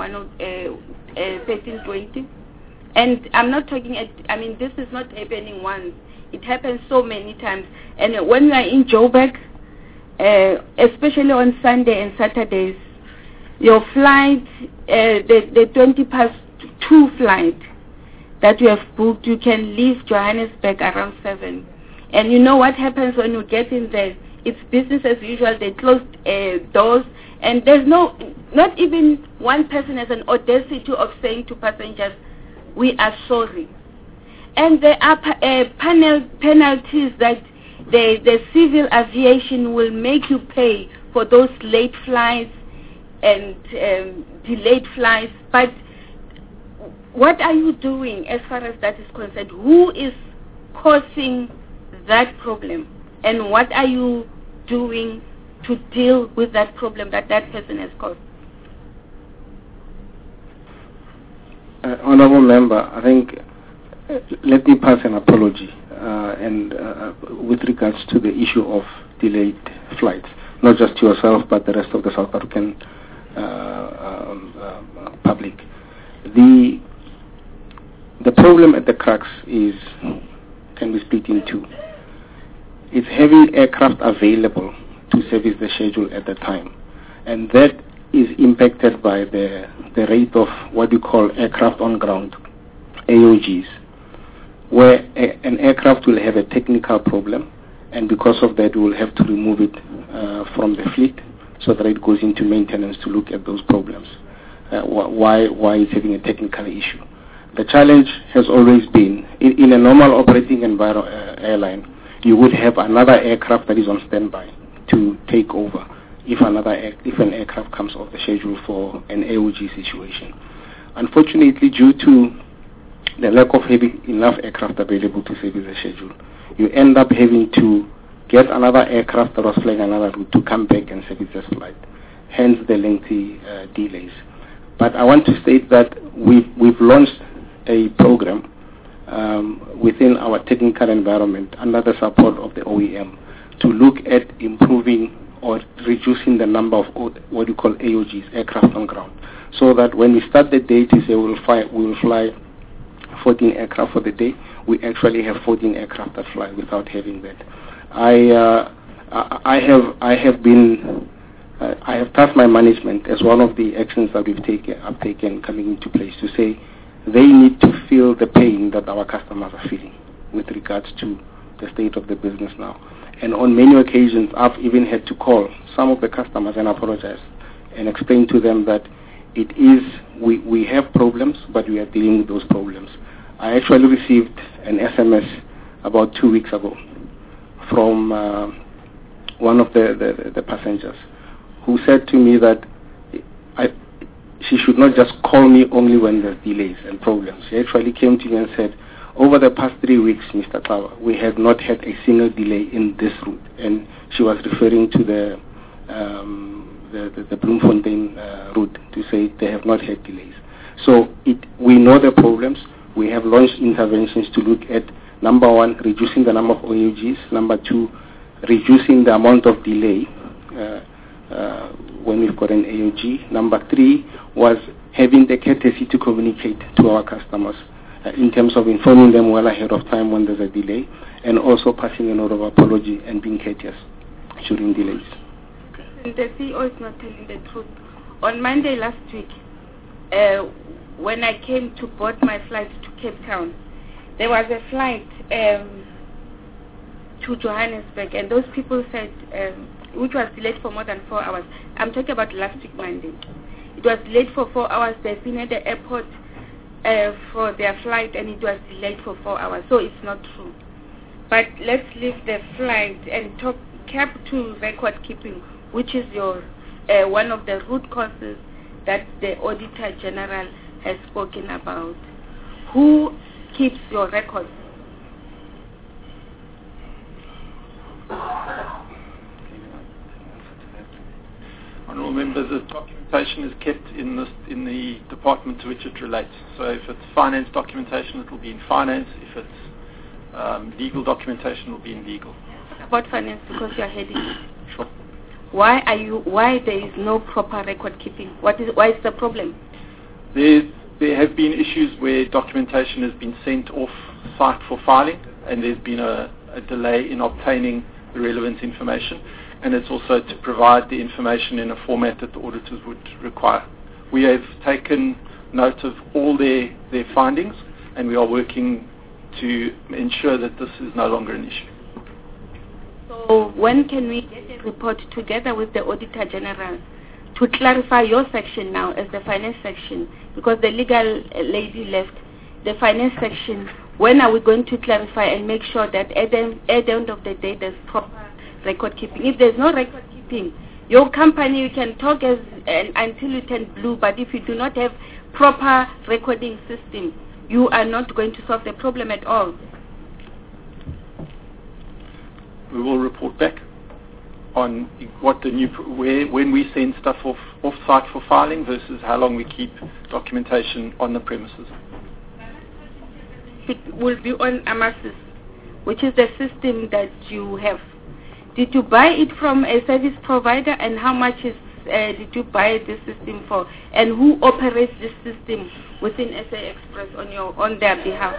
13:20. And I'm not talking, this is not happening once. It happens so many times. And when you are in Joburg, especially on Sunday and Saturdays, your flight, the 2:20 flight that you have booked, you can leave Johannesburg around 7. And you know what happens when you get in there? It's business as usual. They close doors, and there's not even one person has an audacity of saying to passengers, "We are sorry." And there are penalties that the civil aviation will make you pay for those late flights and delayed flights. But what are you doing as far as that is concerned? Who is causing that problem? And what are you doing to deal with that problem that person has caused? Honorable Member, I think let me pass an apology and with regards to the issue of delayed flights, not just to yourself but the rest of the South African public. The problem at the crux can be split in two. It's having aircraft available to service the schedule at the time, and that is impacted by the rate of what we call aircraft on ground, AOGs, where an aircraft will have a technical problem, and because of that we will have to remove it from the fleet so that it goes into maintenance to look at those problems, why it's having a technical issue. The challenge has always been, in a normal operating airline, you would have another aircraft that is on standby to take over if an aircraft comes off the schedule for an AOG situation. Unfortunately, due to the lack of having enough aircraft available to service the schedule, you end up having to get another aircraft that was flying another route to come back and service this flight, hence the lengthy delays. But I want to state that we've launched a program within our technical environment under the support of the OEM to look at improving or reducing the number of what you call AOGs, aircraft on ground, so that when we start the day to say we will fly 14 aircraft for the day, we actually have 14 aircraft that fly without having that. I have tasked my management as one of the actions that I've taken coming into place to say they need to feel the pain that our customers are feeling with regards to the state of the business now. And on many occasions, I've even had to call some of the customers and apologize and explain to them that we have problems, but we are dealing with those problems. I actually received an SMS about 2 weeks ago from one of the passengers who said to me that she should not just call me only when there's delays and problems. She actually came to me and said, over the past 3 weeks, Mr. Kawa, we have not had a single delay in this route. And she was referring to the Bloemfontein route to say they have not had delays. So we know the problems. We have launched interventions to look at, number one, reducing the number of OUGs. Number two, reducing the amount of delay when we've got an AOG. Number three was having the courtesy to communicate to our customers in terms of informing them well ahead of time when there's a delay, and also passing a note of apology and being courteous during delays. The CEO is not telling the truth. On Monday last week, when I came to board my flight to Cape Town, there was a flight to Johannesburg, and those people said, which was delayed for more than 4 hours. I'm talking about last week Monday. It was delayed for 4 hours. They've been at the airport for their flight, and it was delayed for 4 hours. So it's not true. But let's leave the flight and talk cap to record keeping, which is your one of the root causes that the Auditor General has spoken about. Who keeps your records? Honourable members, the documentation is kept in the department to which it relates. So if it's finance documentation, it will be in finance. If it's legal documentation, it will be in legal. About finance, because you are heading it. Sure. Why there is no proper record keeping? Why is the problem? There have been issues where documentation has been sent off site for filing, and there's been a delay in obtaining the relevant information, and it's also to provide the information in a format that the auditors would require. We have taken note of all their findings, and we are working to ensure that this is no longer an issue. So when can we get a report together with the Auditor General to clarify your section now as the finance section? Because the legal lady left the finance section. When are we going to clarify and make sure that at the end of the day there's proper record keeping? If there's no record keeping, your company, you can talk until you turn blue, but if you do not have proper recording system, you are not going to solve the problem at all. We will report back on what the new, when we send stuff off site for filing versus how long we keep documentation on the premises. It will be on Amasis, which is the system that you have. Did you buy it from a service provider, and how much did you buy this system for? And who operates this system within SA Express on their behalf?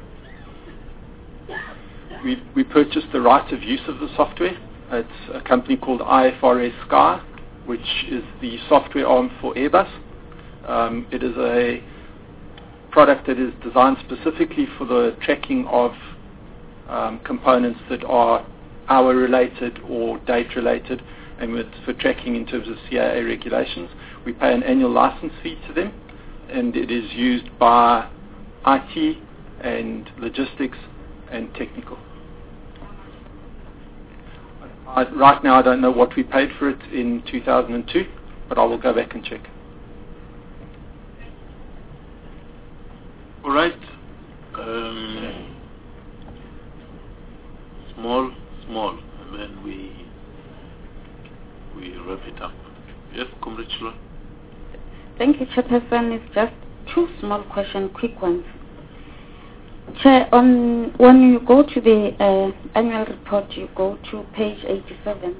We purchased the right of use of the software. It's a company called IFRS Sky, which is the software arm for Airbus. It is a product that is designed specifically for the tracking of components that are hour-related or date-related, and for tracking in terms of CAA regulations. We pay an annual license fee to them, and it is used by IT and logistics and technical. Right now I don't know what we paid for it in 2002, but I will go back and check. All right. Small, and then we wrap it up. Yes, Comrade Chula? Thank you, Chairperson. It's just two small questions, quick ones. Chair, when you go to the annual report, you go to page 87.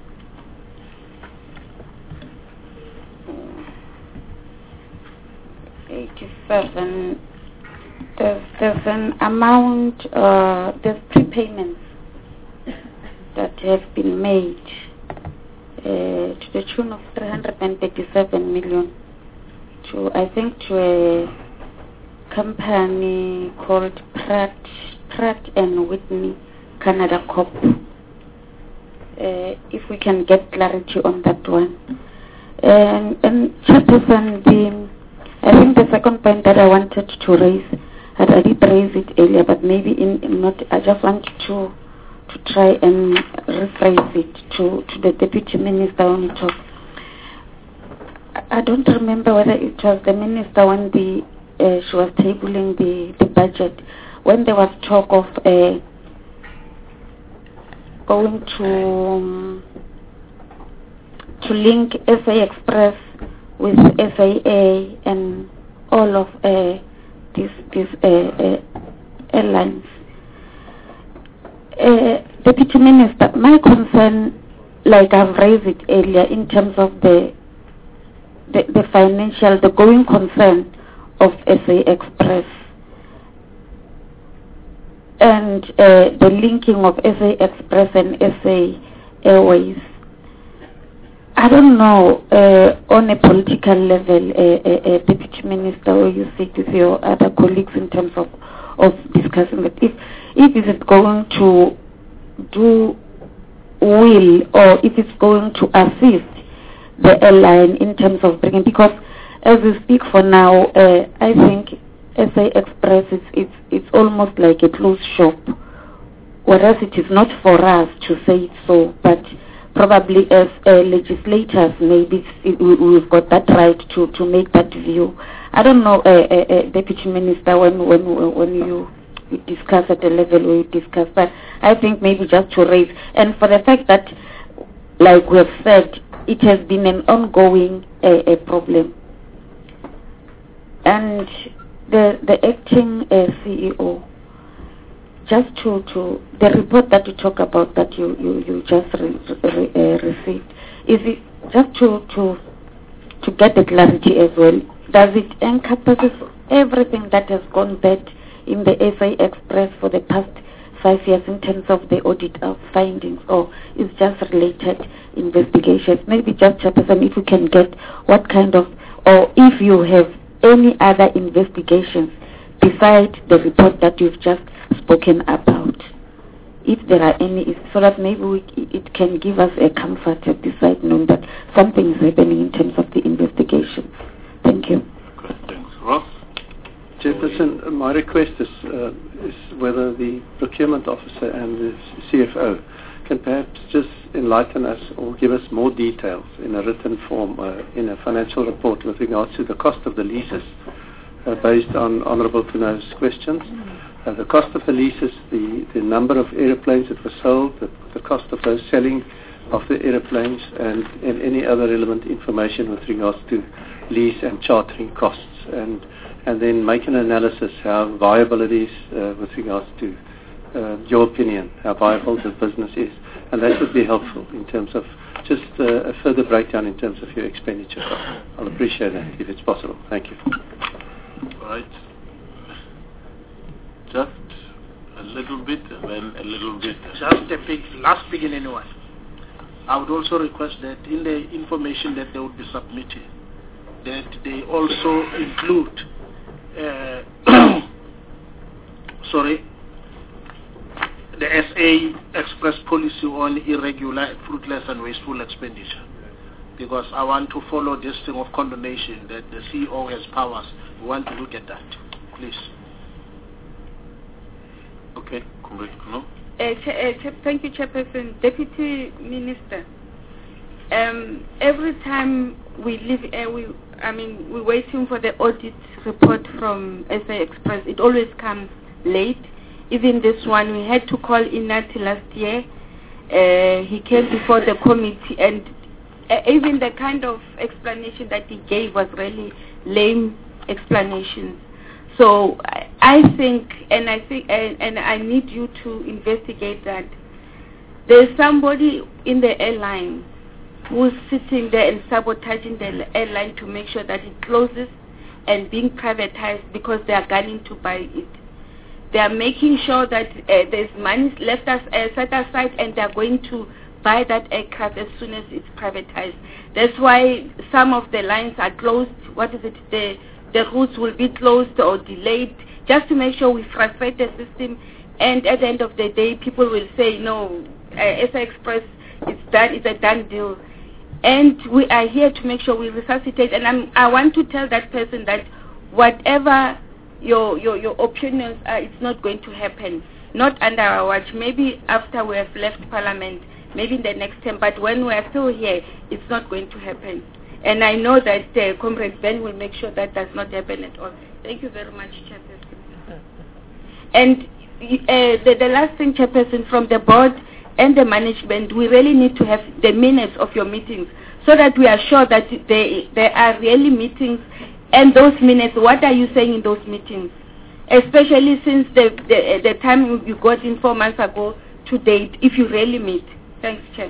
There's an amount, there's prepayments that have been made to the tune of 337 million to, I think, to a company called Pratt and Whitney Canada Corp. If we can get clarity on that one. And Chairperson, I think the second point that I wanted to raise, I did raise it earlier, but maybe not. I just want to try and rephrase it to the Deputy Minister when he talked. I don't remember whether it was the Minister when she was tabling the budget, when there was talk of going to link SA Express with SAA and all of these airlines. Deputy Minister, my concern, like I've raised it earlier, in terms of the financial, the going concern of SA Express and the linking of SA Express and SA Airways. I don't know, on a political level, Deputy Minister, or you sit with your other colleagues in terms of discussing that, if it is going to do will, or if it's going to assist the airline in terms of bringing, because as we speak for now, I think SA Express it's almost like a closed shop, whereas it is not for us to say it so, but probably as legislators, maybe we've got that right to make that view. I don't know, Deputy Minister, when you discuss at the level where you discuss, but I think maybe just to raise, and for the fact that, like we have said, it has been an ongoing problem. And the acting CEO, just to the report that you talk about that you just received, is it just to get the clarity as well? Does it encompass everything that has gone bad in the SA Express for the past 5 years in terms of the audit of findings, or is just related investigations? Maybe just Chairperson, if we can get what kind of, or if you have any other investigations besides the report that you've just spoken about, if there are any, so that maybe it can give us a comfort at this side, knowing that something is happening in terms of the investigation. Thank you. Okay, thanks. Ross? Chairperson, my request is whether the procurement officer and the CFO can perhaps just enlighten us or give us more details in a written form, in a financial report with regards to the cost of the leases, based on Honourable Puno's questions. The cost of the leases, the number of aeroplanes that were sold, the cost of those selling of the aeroplanes, and any other relevant information with regards to lease and chartering costs, and then make an analysis how viable it is with regards to your opinion, how viable the business is. And that would be helpful in terms of just a further breakdown in terms of your expenditure. I'll appreciate that if it's possible. Thank you. All right. Just a little bit and then a little bit. Just a last beginning one. I would also request that in the information that they would be submitted, that they also include the SA Express policy on irregular, fruitless and wasteful expenditure. Because I want to follow this thing of condonation that the CEO has powers. We want to look at that. Please. Okay, Comrade Kuno. Thank you, Chairperson. Deputy Minister, every time we leave, we're waiting for the audit report from SA Express. It always comes late. Even this one, we had to call Inati last year. He came before the committee, and even the kind of explanation that he gave was really lame explanations. So I think, and I need you to investigate that. There's somebody in the airline who's sitting there and sabotaging the airline to make sure that it closes and being privatized because they are gunning to buy it. They are making sure that there's money set aside, and they are going to buy that aircraft as soon as it's privatized. That's why some of the lines are closed. The routes will be closed or delayed, just to make sure we frustrate the system. And at the end of the day, people will say, no, SA Express, it's a done deal. And we are here to make sure we resuscitate. And I want to tell that person that whatever your opinions are, it's not going to happen. Not under our watch. Maybe after we have left Parliament, maybe in the next term. But when we are still here, it's not going to happen. And I know that Comrade Ben will make sure that does not happen at all. Thank you very much, Chairperson. And the last thing, Chairperson, from the board and the management, we really need to have the minutes of your meetings so that we are sure that there are really meetings. And those minutes, what are you saying in those meetings? Especially since the time you got in 4 months ago to date, if you really meet. Thanks, Chair.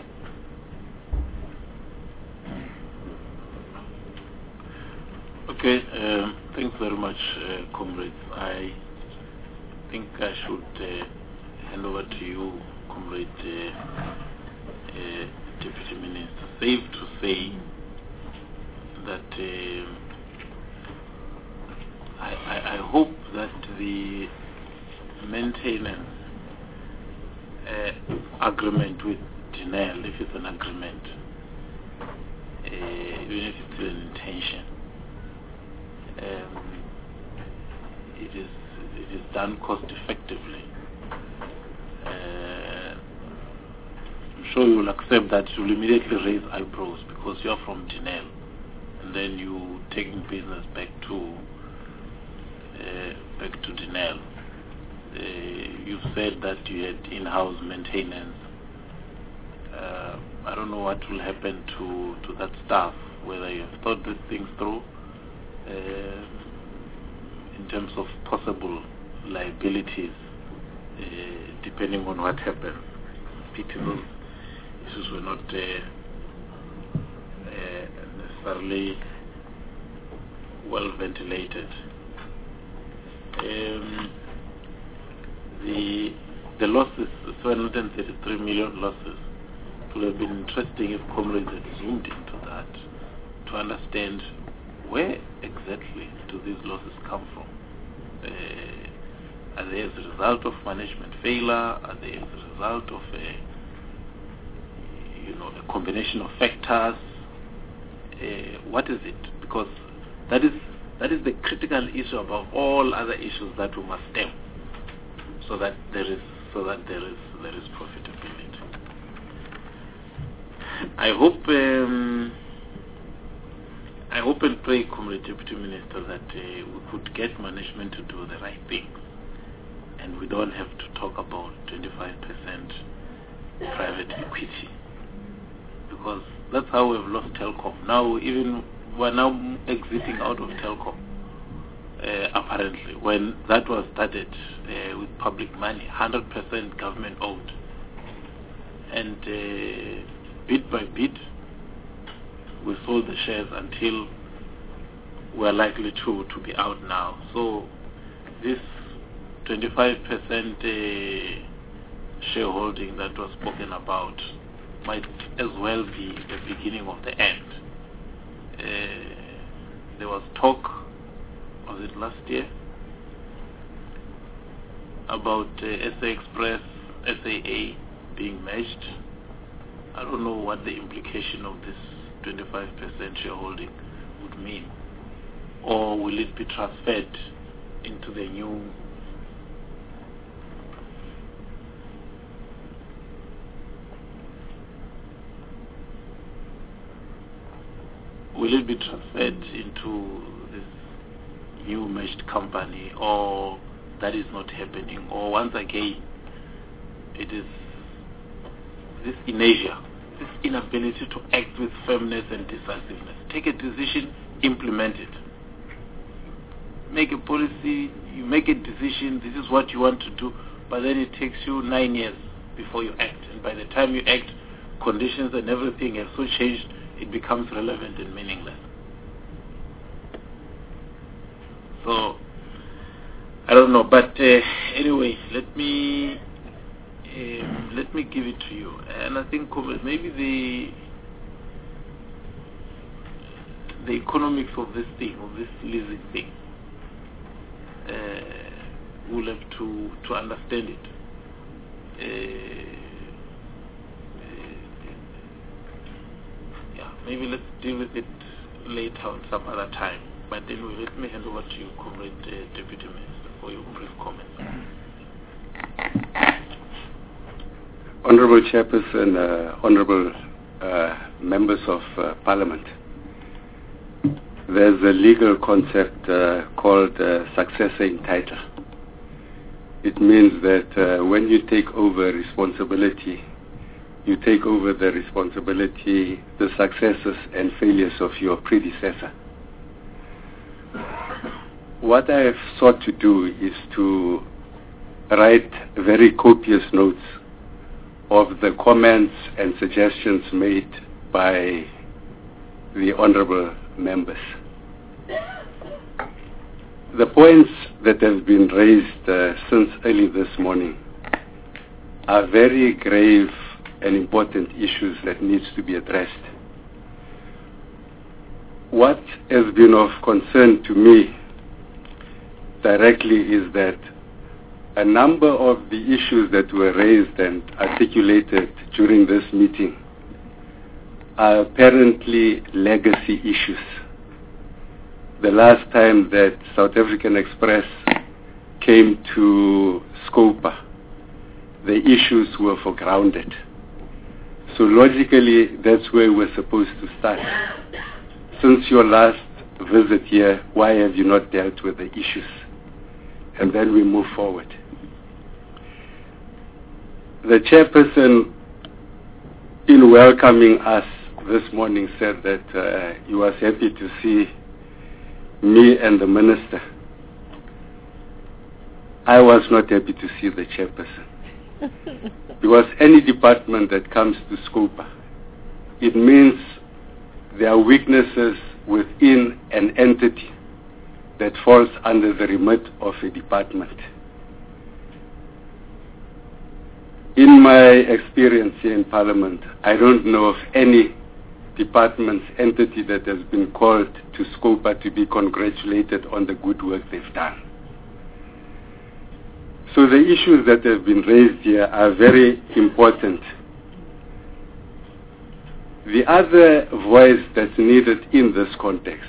Okay, thanks very much, comrades. I think I should hand over to you, Comrade Deputy Minister. Safe to say that I hope that the maintenance agreement with Denel, if it's an agreement, even if it's an intention, it is done cost effectively. I'm sure you will accept that you will immediately raise eyebrows because you are from Denel, and then you taking business back to Denel. You've said that you had in-house maintenance. I don't know what will happen to that staff, whether you have thought these things through in terms of possible liabilities depending on what happens. Pity those issues were not necessarily well ventilated. The losses, 733 million losses, it would have been interesting if comrades had zoomed into that to understand where exactly do these losses come from. Are they as a result of management failure? Are they as a result of a combination of factors? What is it? Because that is the critical issue above all other issues that we must stem, so that there is profitability. I hope and pray, Comrade Deputy Minister, that we could get management to do the right thing, and we don't have to talk about 25% private equity, because that's how we've lost Telkom. Now we're now exiting out of Telkom, apparently, when that was started with public money, 100% government owned, and bit by bit we sold the shares until we're likely to be out now. So this 25% shareholding that was spoken about might as well be the beginning of the end. There was talk, was it last year, about SA Express, SAA being merged. I don't know what the implication of this 25% shareholding would mean, or will it be transferred into the new this new merged company, or that is not happening, or once again it is this inertia, this inability to act with firmness and decisiveness. Take a decision, implement it. Make a policy, you make a decision, this is what you want to do, but then it takes you 9 years before you act, and by the time you act, conditions and everything have so changed, it becomes relevant and meaningless. So I don't know, but anyway, let me give it to you. And I think maybe the economics of this thing, of this leasing thing, we'll have to understand it. Maybe let's deal with it later on some other time. But anyway, let me hand over to you, Comrade Deputy Minister, for your brief comments. Honorable Chairperson, Honorable Members of Parliament, there's a legal concept called successor in title. it means that when you take over responsibility, you take over the responsibility, the successes and failures of your predecessor. What I have sought to do is to write very copious notes of the comments and suggestions made by the honorable members. The points that have been raised since early this morning are very grave and important issues that needs to be addressed. What has been of concern to me directly is that a number of the issues that were raised and articulated during this meeting are apparently legacy issues. The last time that South African Express came to Scopa, the issues were foregrounded. So logically, that's where we're supposed to start. Since your last visit here, why have you not dealt with the issues? And then we move forward. The chairperson, in welcoming us this morning, said that he was happy to see me and the minister. I was not happy to see the chairperson. Because any department that comes to Scopa, it means there are weaknesses within an entity that falls under the remit of a department. In my experience here in Parliament, I don't know of any department's entity that has been called to Scopa to be congratulated on the good work they've done. So the issues that have been raised here are very important. The other voice that's needed in this context,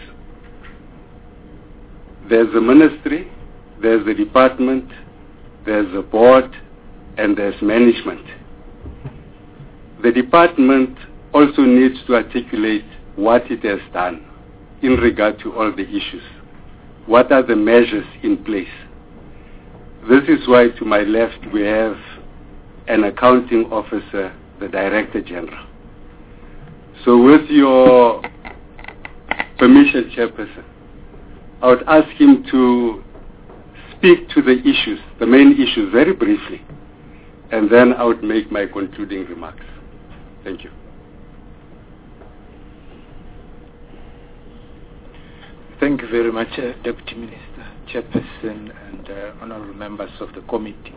there's a ministry, there's a department, there's a board, and there's management. The department also needs to articulate what it has done in regard to all the issues. What are the measures in place? This is why to my left we have an accounting officer, the Director General. So with your permission, Chairperson, I would ask him to speak to the issues, the main issues, very briefly, and then I would make my concluding remarks. Thank you. Thank you very much, Deputy Minister, Chairperson, and honorable members of the committee.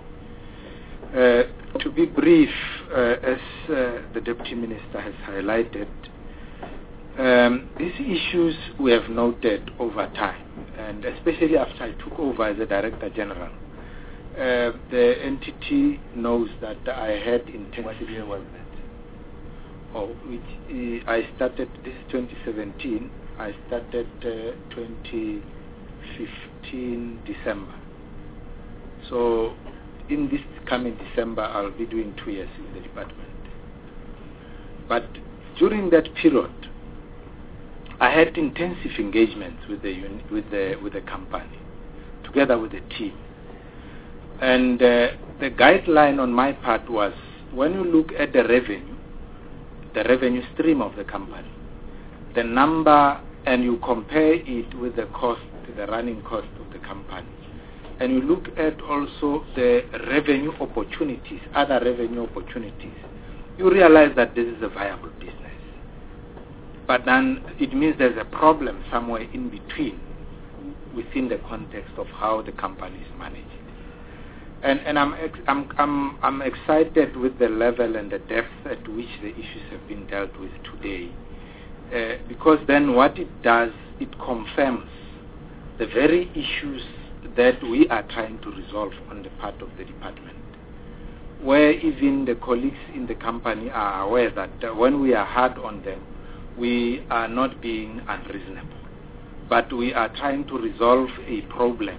To be brief, as the Deputy Minister has highlighted, these issues we have noted over time, and especially after I took over as the Director General. The entity knows that I had intensive... What year was that? I started, this is 2017, I started 2015 December. So in this coming December, I'll be doing 2 years in the department. But during that period, I had intensive engagements with the company, together with the team. And the guideline on my part was, when you look at the revenue stream of the company, the number, and you compare it with the cost, the running cost of the company, and you look at also the revenue opportunities, other revenue opportunities, you realize that this is a viable business. But then it means there's a problem somewhere in between, within the context of how the company is managed. And I'm excited with the level and the depth at which the issues have been dealt with today, because then what it does, it confirms the very issues that we are trying to resolve on the part of the department, where even the colleagues in the company are aware that when we are hard on them, we are not being unreasonable, but we are trying to resolve a problem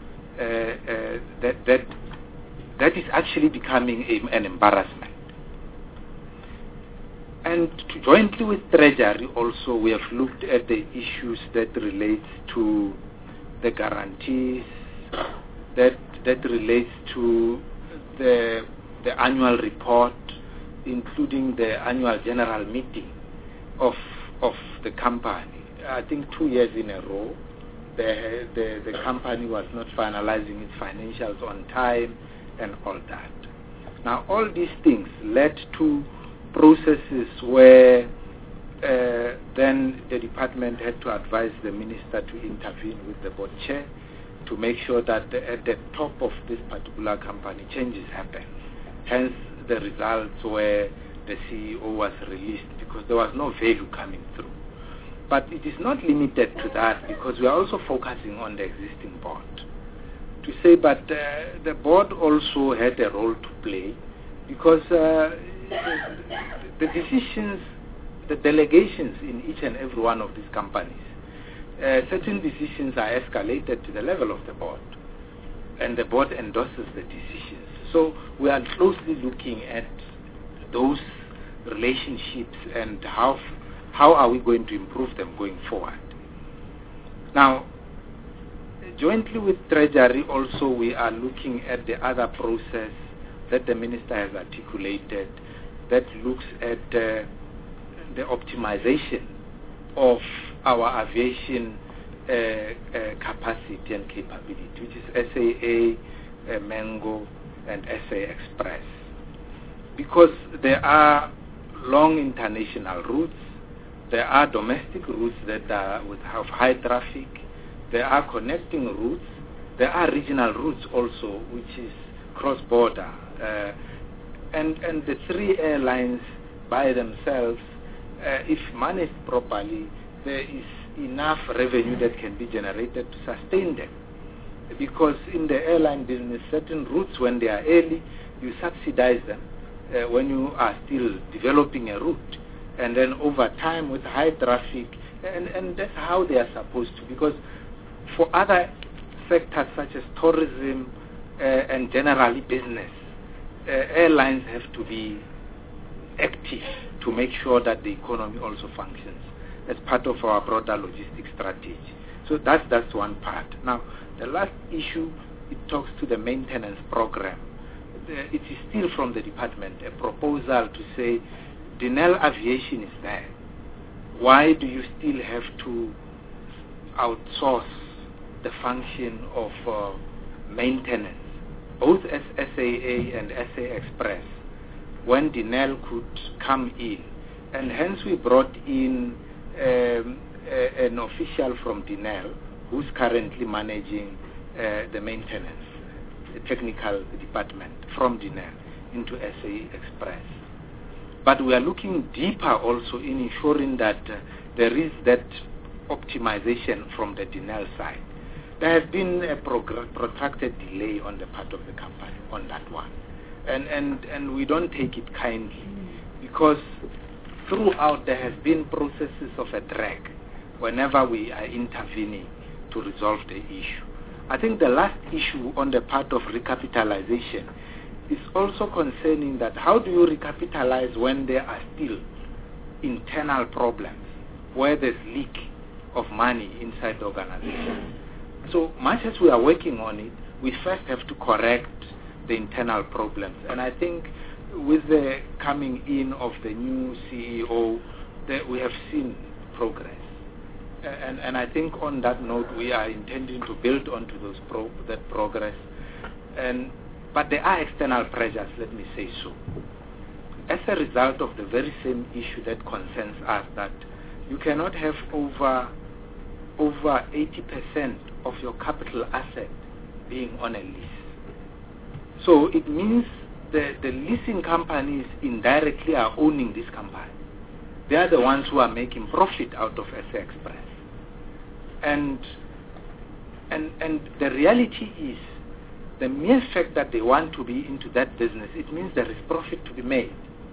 that is actually becoming an embarrassment. And jointly with Treasury also, we have looked at the issues that relate to the guarantees that that relates to the annual report, including the annual general meeting of the company. I think 2 years in a row, the company was not finalizing its financials on time and all that. Now, all these things led to processes where then the department had to advise the minister to intervene with the board chair to make sure that at the top of this particular company changes happen. Hence, the results where the CEO was released because there was no value coming through. But it is not limited to that, because we are also focusing on the existing board. To say, but the board also had a role to play, because the decisions, the delegations in each and every one of these companies, certain decisions are escalated to the level of the board, and the board endorses the decisions. So we are closely looking at those relationships and how are we going to improve them going forward. Now, jointly with Treasury also, we are looking at the other process that the Minister has articulated that looks at the optimization of our aviation capacity and capability, which is SAA, Mango, and SA Express. Because there are long international routes, there are domestic routes that have high traffic, there are connecting routes, there are regional routes also, which is cross-border. And the three airlines by themselves, if managed properly, there is enough revenue that can be generated to sustain them. Because in the airline business, certain routes, when they are early, you subsidize them when you are still developing a route. And then over time with high traffic, and that's how they are supposed to. Because for other sectors such as tourism and generally business, airlines have to be active to make sure that the economy also functions as part of our broader logistics strategy. So that's one part. Now, the last issue, it talks to the maintenance program. It is still from the department a proposal to say, Denel Aviation is there. Why do you still have to outsource the function of maintenance, both as SAA and SA Express, when Denel could come in? And hence we brought in an official from Denel who's currently managing the maintenance, the technical department from Denel into SA Express. But we are looking deeper also in ensuring that there is that optimization from the Denel side. There has been a protracted delay on the part of the company on that one. And we don't take it kindly, because throughout there has been processes of a drag whenever we are intervening to resolve the issue. I think the last issue on the part of recapitalization is also concerning that how do you recapitalize when there are still internal problems, where there's leak of money inside the organization. So much as we are working on it, we first have to correct the internal problems. And I think with the coming in of the new CEO, that we have seen progress. And I think on that note, we are intending to build onto that progress. But there are external pressures, let me say so. As a result of the very same issue that concerns us, that you cannot have over 80% of your capital asset being on a lease. So it means the leasing companies indirectly are owning this company. They are the ones who are making profit out of SA Express. And the reality is, the mere fact that they want to be into that business, it means there is profit to be made.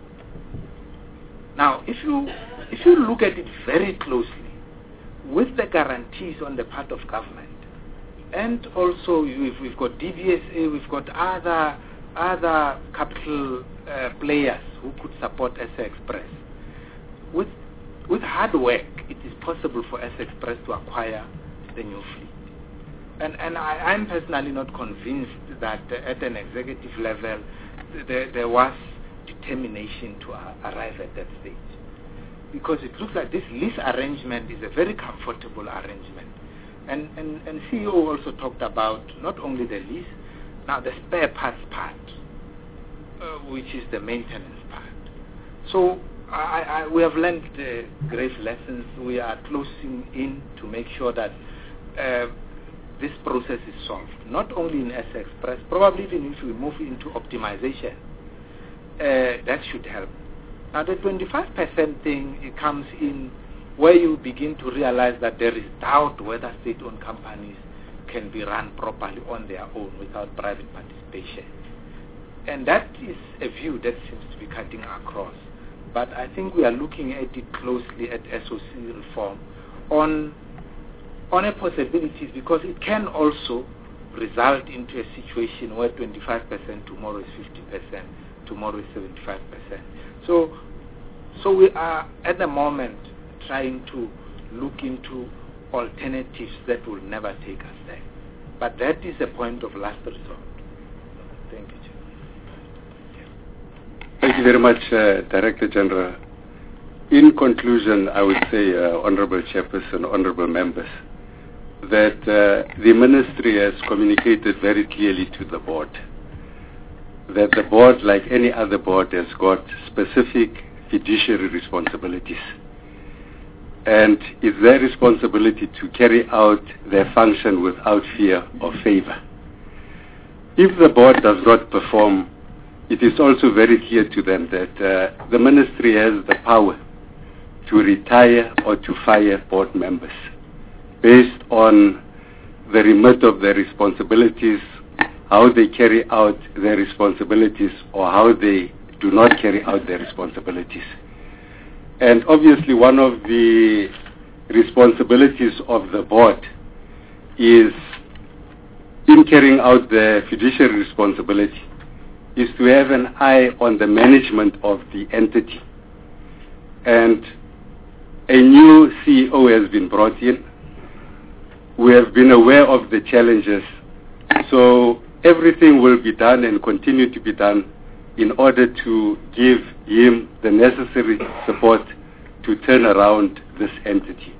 Now, if you look at it very closely, with the guarantees on the part of government, and also we've got DBSA, we've got other capital players who could support SA Express. With hard work, it is possible for SA Express to acquire the new fleet. And I'm personally not convinced that at an executive level there was determination to arrive at that stage. Because it looks like this lease arrangement is a very comfortable arrangement. And CEO also talked about not only the lease, now the spare parts part, which is the maintenance part. So we have learned great lessons. We are closing in to make sure that this process is solved, not only in SA Express, probably even if we move into optimization, that should help. Now the 25% thing, it comes in where you begin to realize that there is doubt whether state-owned companies can be run properly on their own without private participation. And that is a view that seems to be cutting across. But I think we are looking at it closely at SOC reform on a possibility, because it can also result into a situation where 25% tomorrow is 50%, tomorrow is 75%. So we are at the moment trying to look into alternatives that will never take us there. But that is a point of last resort. Thank you, Chair. Thank you very much, Director General. In conclusion, I would say, Honorable Chairperson, Honorable Members, that the Ministry has communicated very clearly to the Board that the Board, like any other board, has got specific fiduciary responsibilities. And it's their responsibility to carry out their function without fear or favor. If the Board does not perform, it is also very clear to them that the Ministry has the power to retire or to fire board members based on the remit of their responsibilities, how they carry out their responsibilities, or how they do not carry out their responsibilities. And obviously one of the responsibilities of the Board is, in carrying out the fiduciary responsibility, is to have an eye on the management of the entity. And a new CEO has been brought in. We have been aware of the challenges. So everything will be done and continue to be done in order to give him the necessary support to turn around this entity.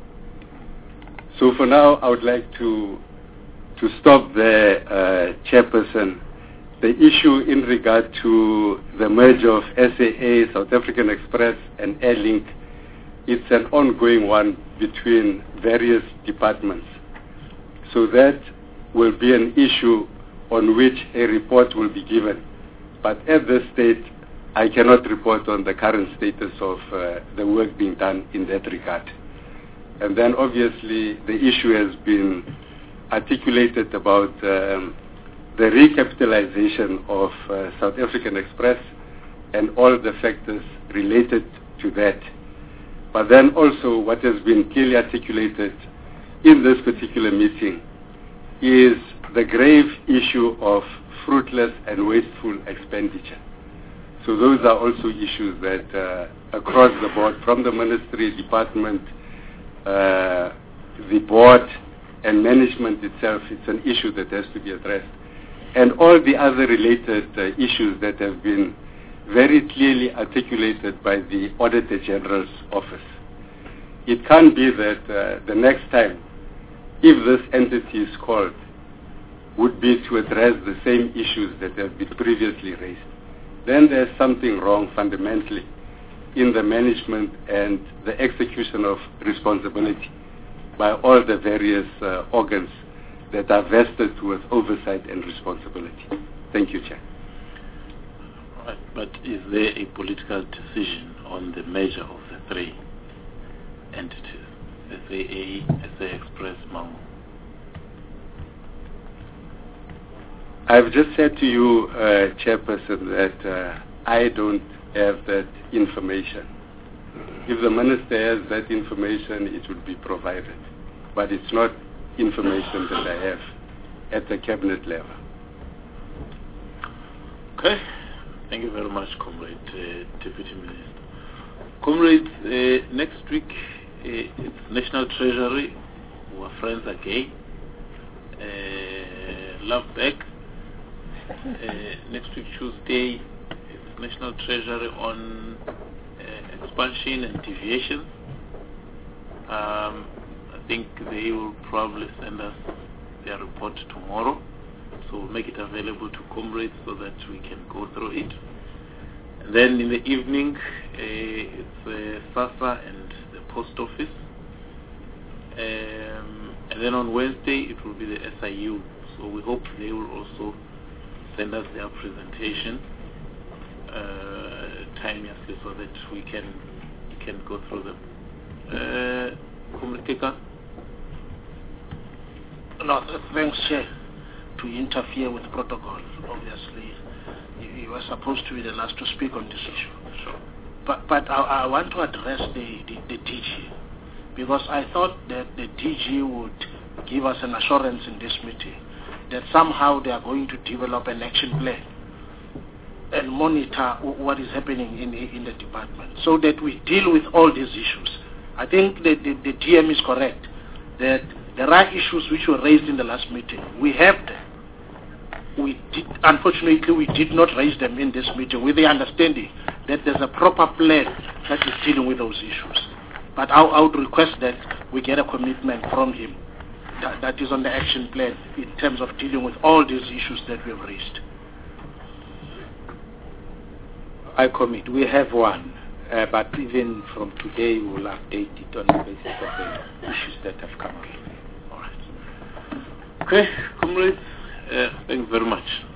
So for now, I would like to stop there, Chairperson. The issue in regard to the merger of SAA, South African Express, and Airlink, it's an ongoing one between various departments. So that will be an issue on which a report will be given. But at this stage, I cannot report on the current status of the work being done in that regard. And then obviously the issue has been articulated about the recapitalization of South African Express and all the factors related to that. But then also what has been clearly articulated in this particular meeting is the grave issue of fruitless and wasteful expenditure. So those are also issues that across the board, from the Ministry, Department, the Board, and management itself, it's an issue that has to be addressed. And all the other related issues that have been very clearly articulated by the Auditor General's office. It can't be that the next time, if this entity is called, would be to address the same issues that have been previously raised. Then there's something wrong fundamentally in the management and the execution of responsibility by all the various organs that are vested with oversight and responsibility. Thank you, Chair. Right, but is there a political decision on the measure of the three entities, SAA, SA Express, Mango? I've just said to you, Chairperson, that I don't have that information. If the Minister has that information, it will be provided. But it's not information that I have at the Cabinet level. Okay. Thank you very much, Comrade Deputy Minister. Comrades, next week it's National Treasury. Our friends again. Loveback. Next week, Tuesday, is National Treasury on expansion and deviation. I think they will probably send us their report tomorrow. So we'll make it available to comrades so that we can go through it. And then in the evening, it's SASA and the post office. And then on Wednesday, it will be the SIU. So we hope they will also send us their presentation timelessly so that we can go through them. Comrade Keka? No, thanks, Chair. To interfere with protocol, obviously. You were supposed to be the last to speak on this issue. Sure. But I want to address the DG, because I thought that the DG would give us an assurance in this meeting that somehow they are going to develop an action plan and monitor what is happening in the department so that we deal with all these issues. I think that the DM is correct, that there are issues which were raised in the last meeting. We have them. Unfortunately, we did not raise them in this meeting with the understanding that there's a proper plan that is dealing with those issues. But I would request that we get a commitment from him that is on the action plan in terms of dealing with all these issues that we have raised. I commit. We have one, but even from today we will update it on the basis of the issues that have come up. All right. Okay, comrades, thanks very much.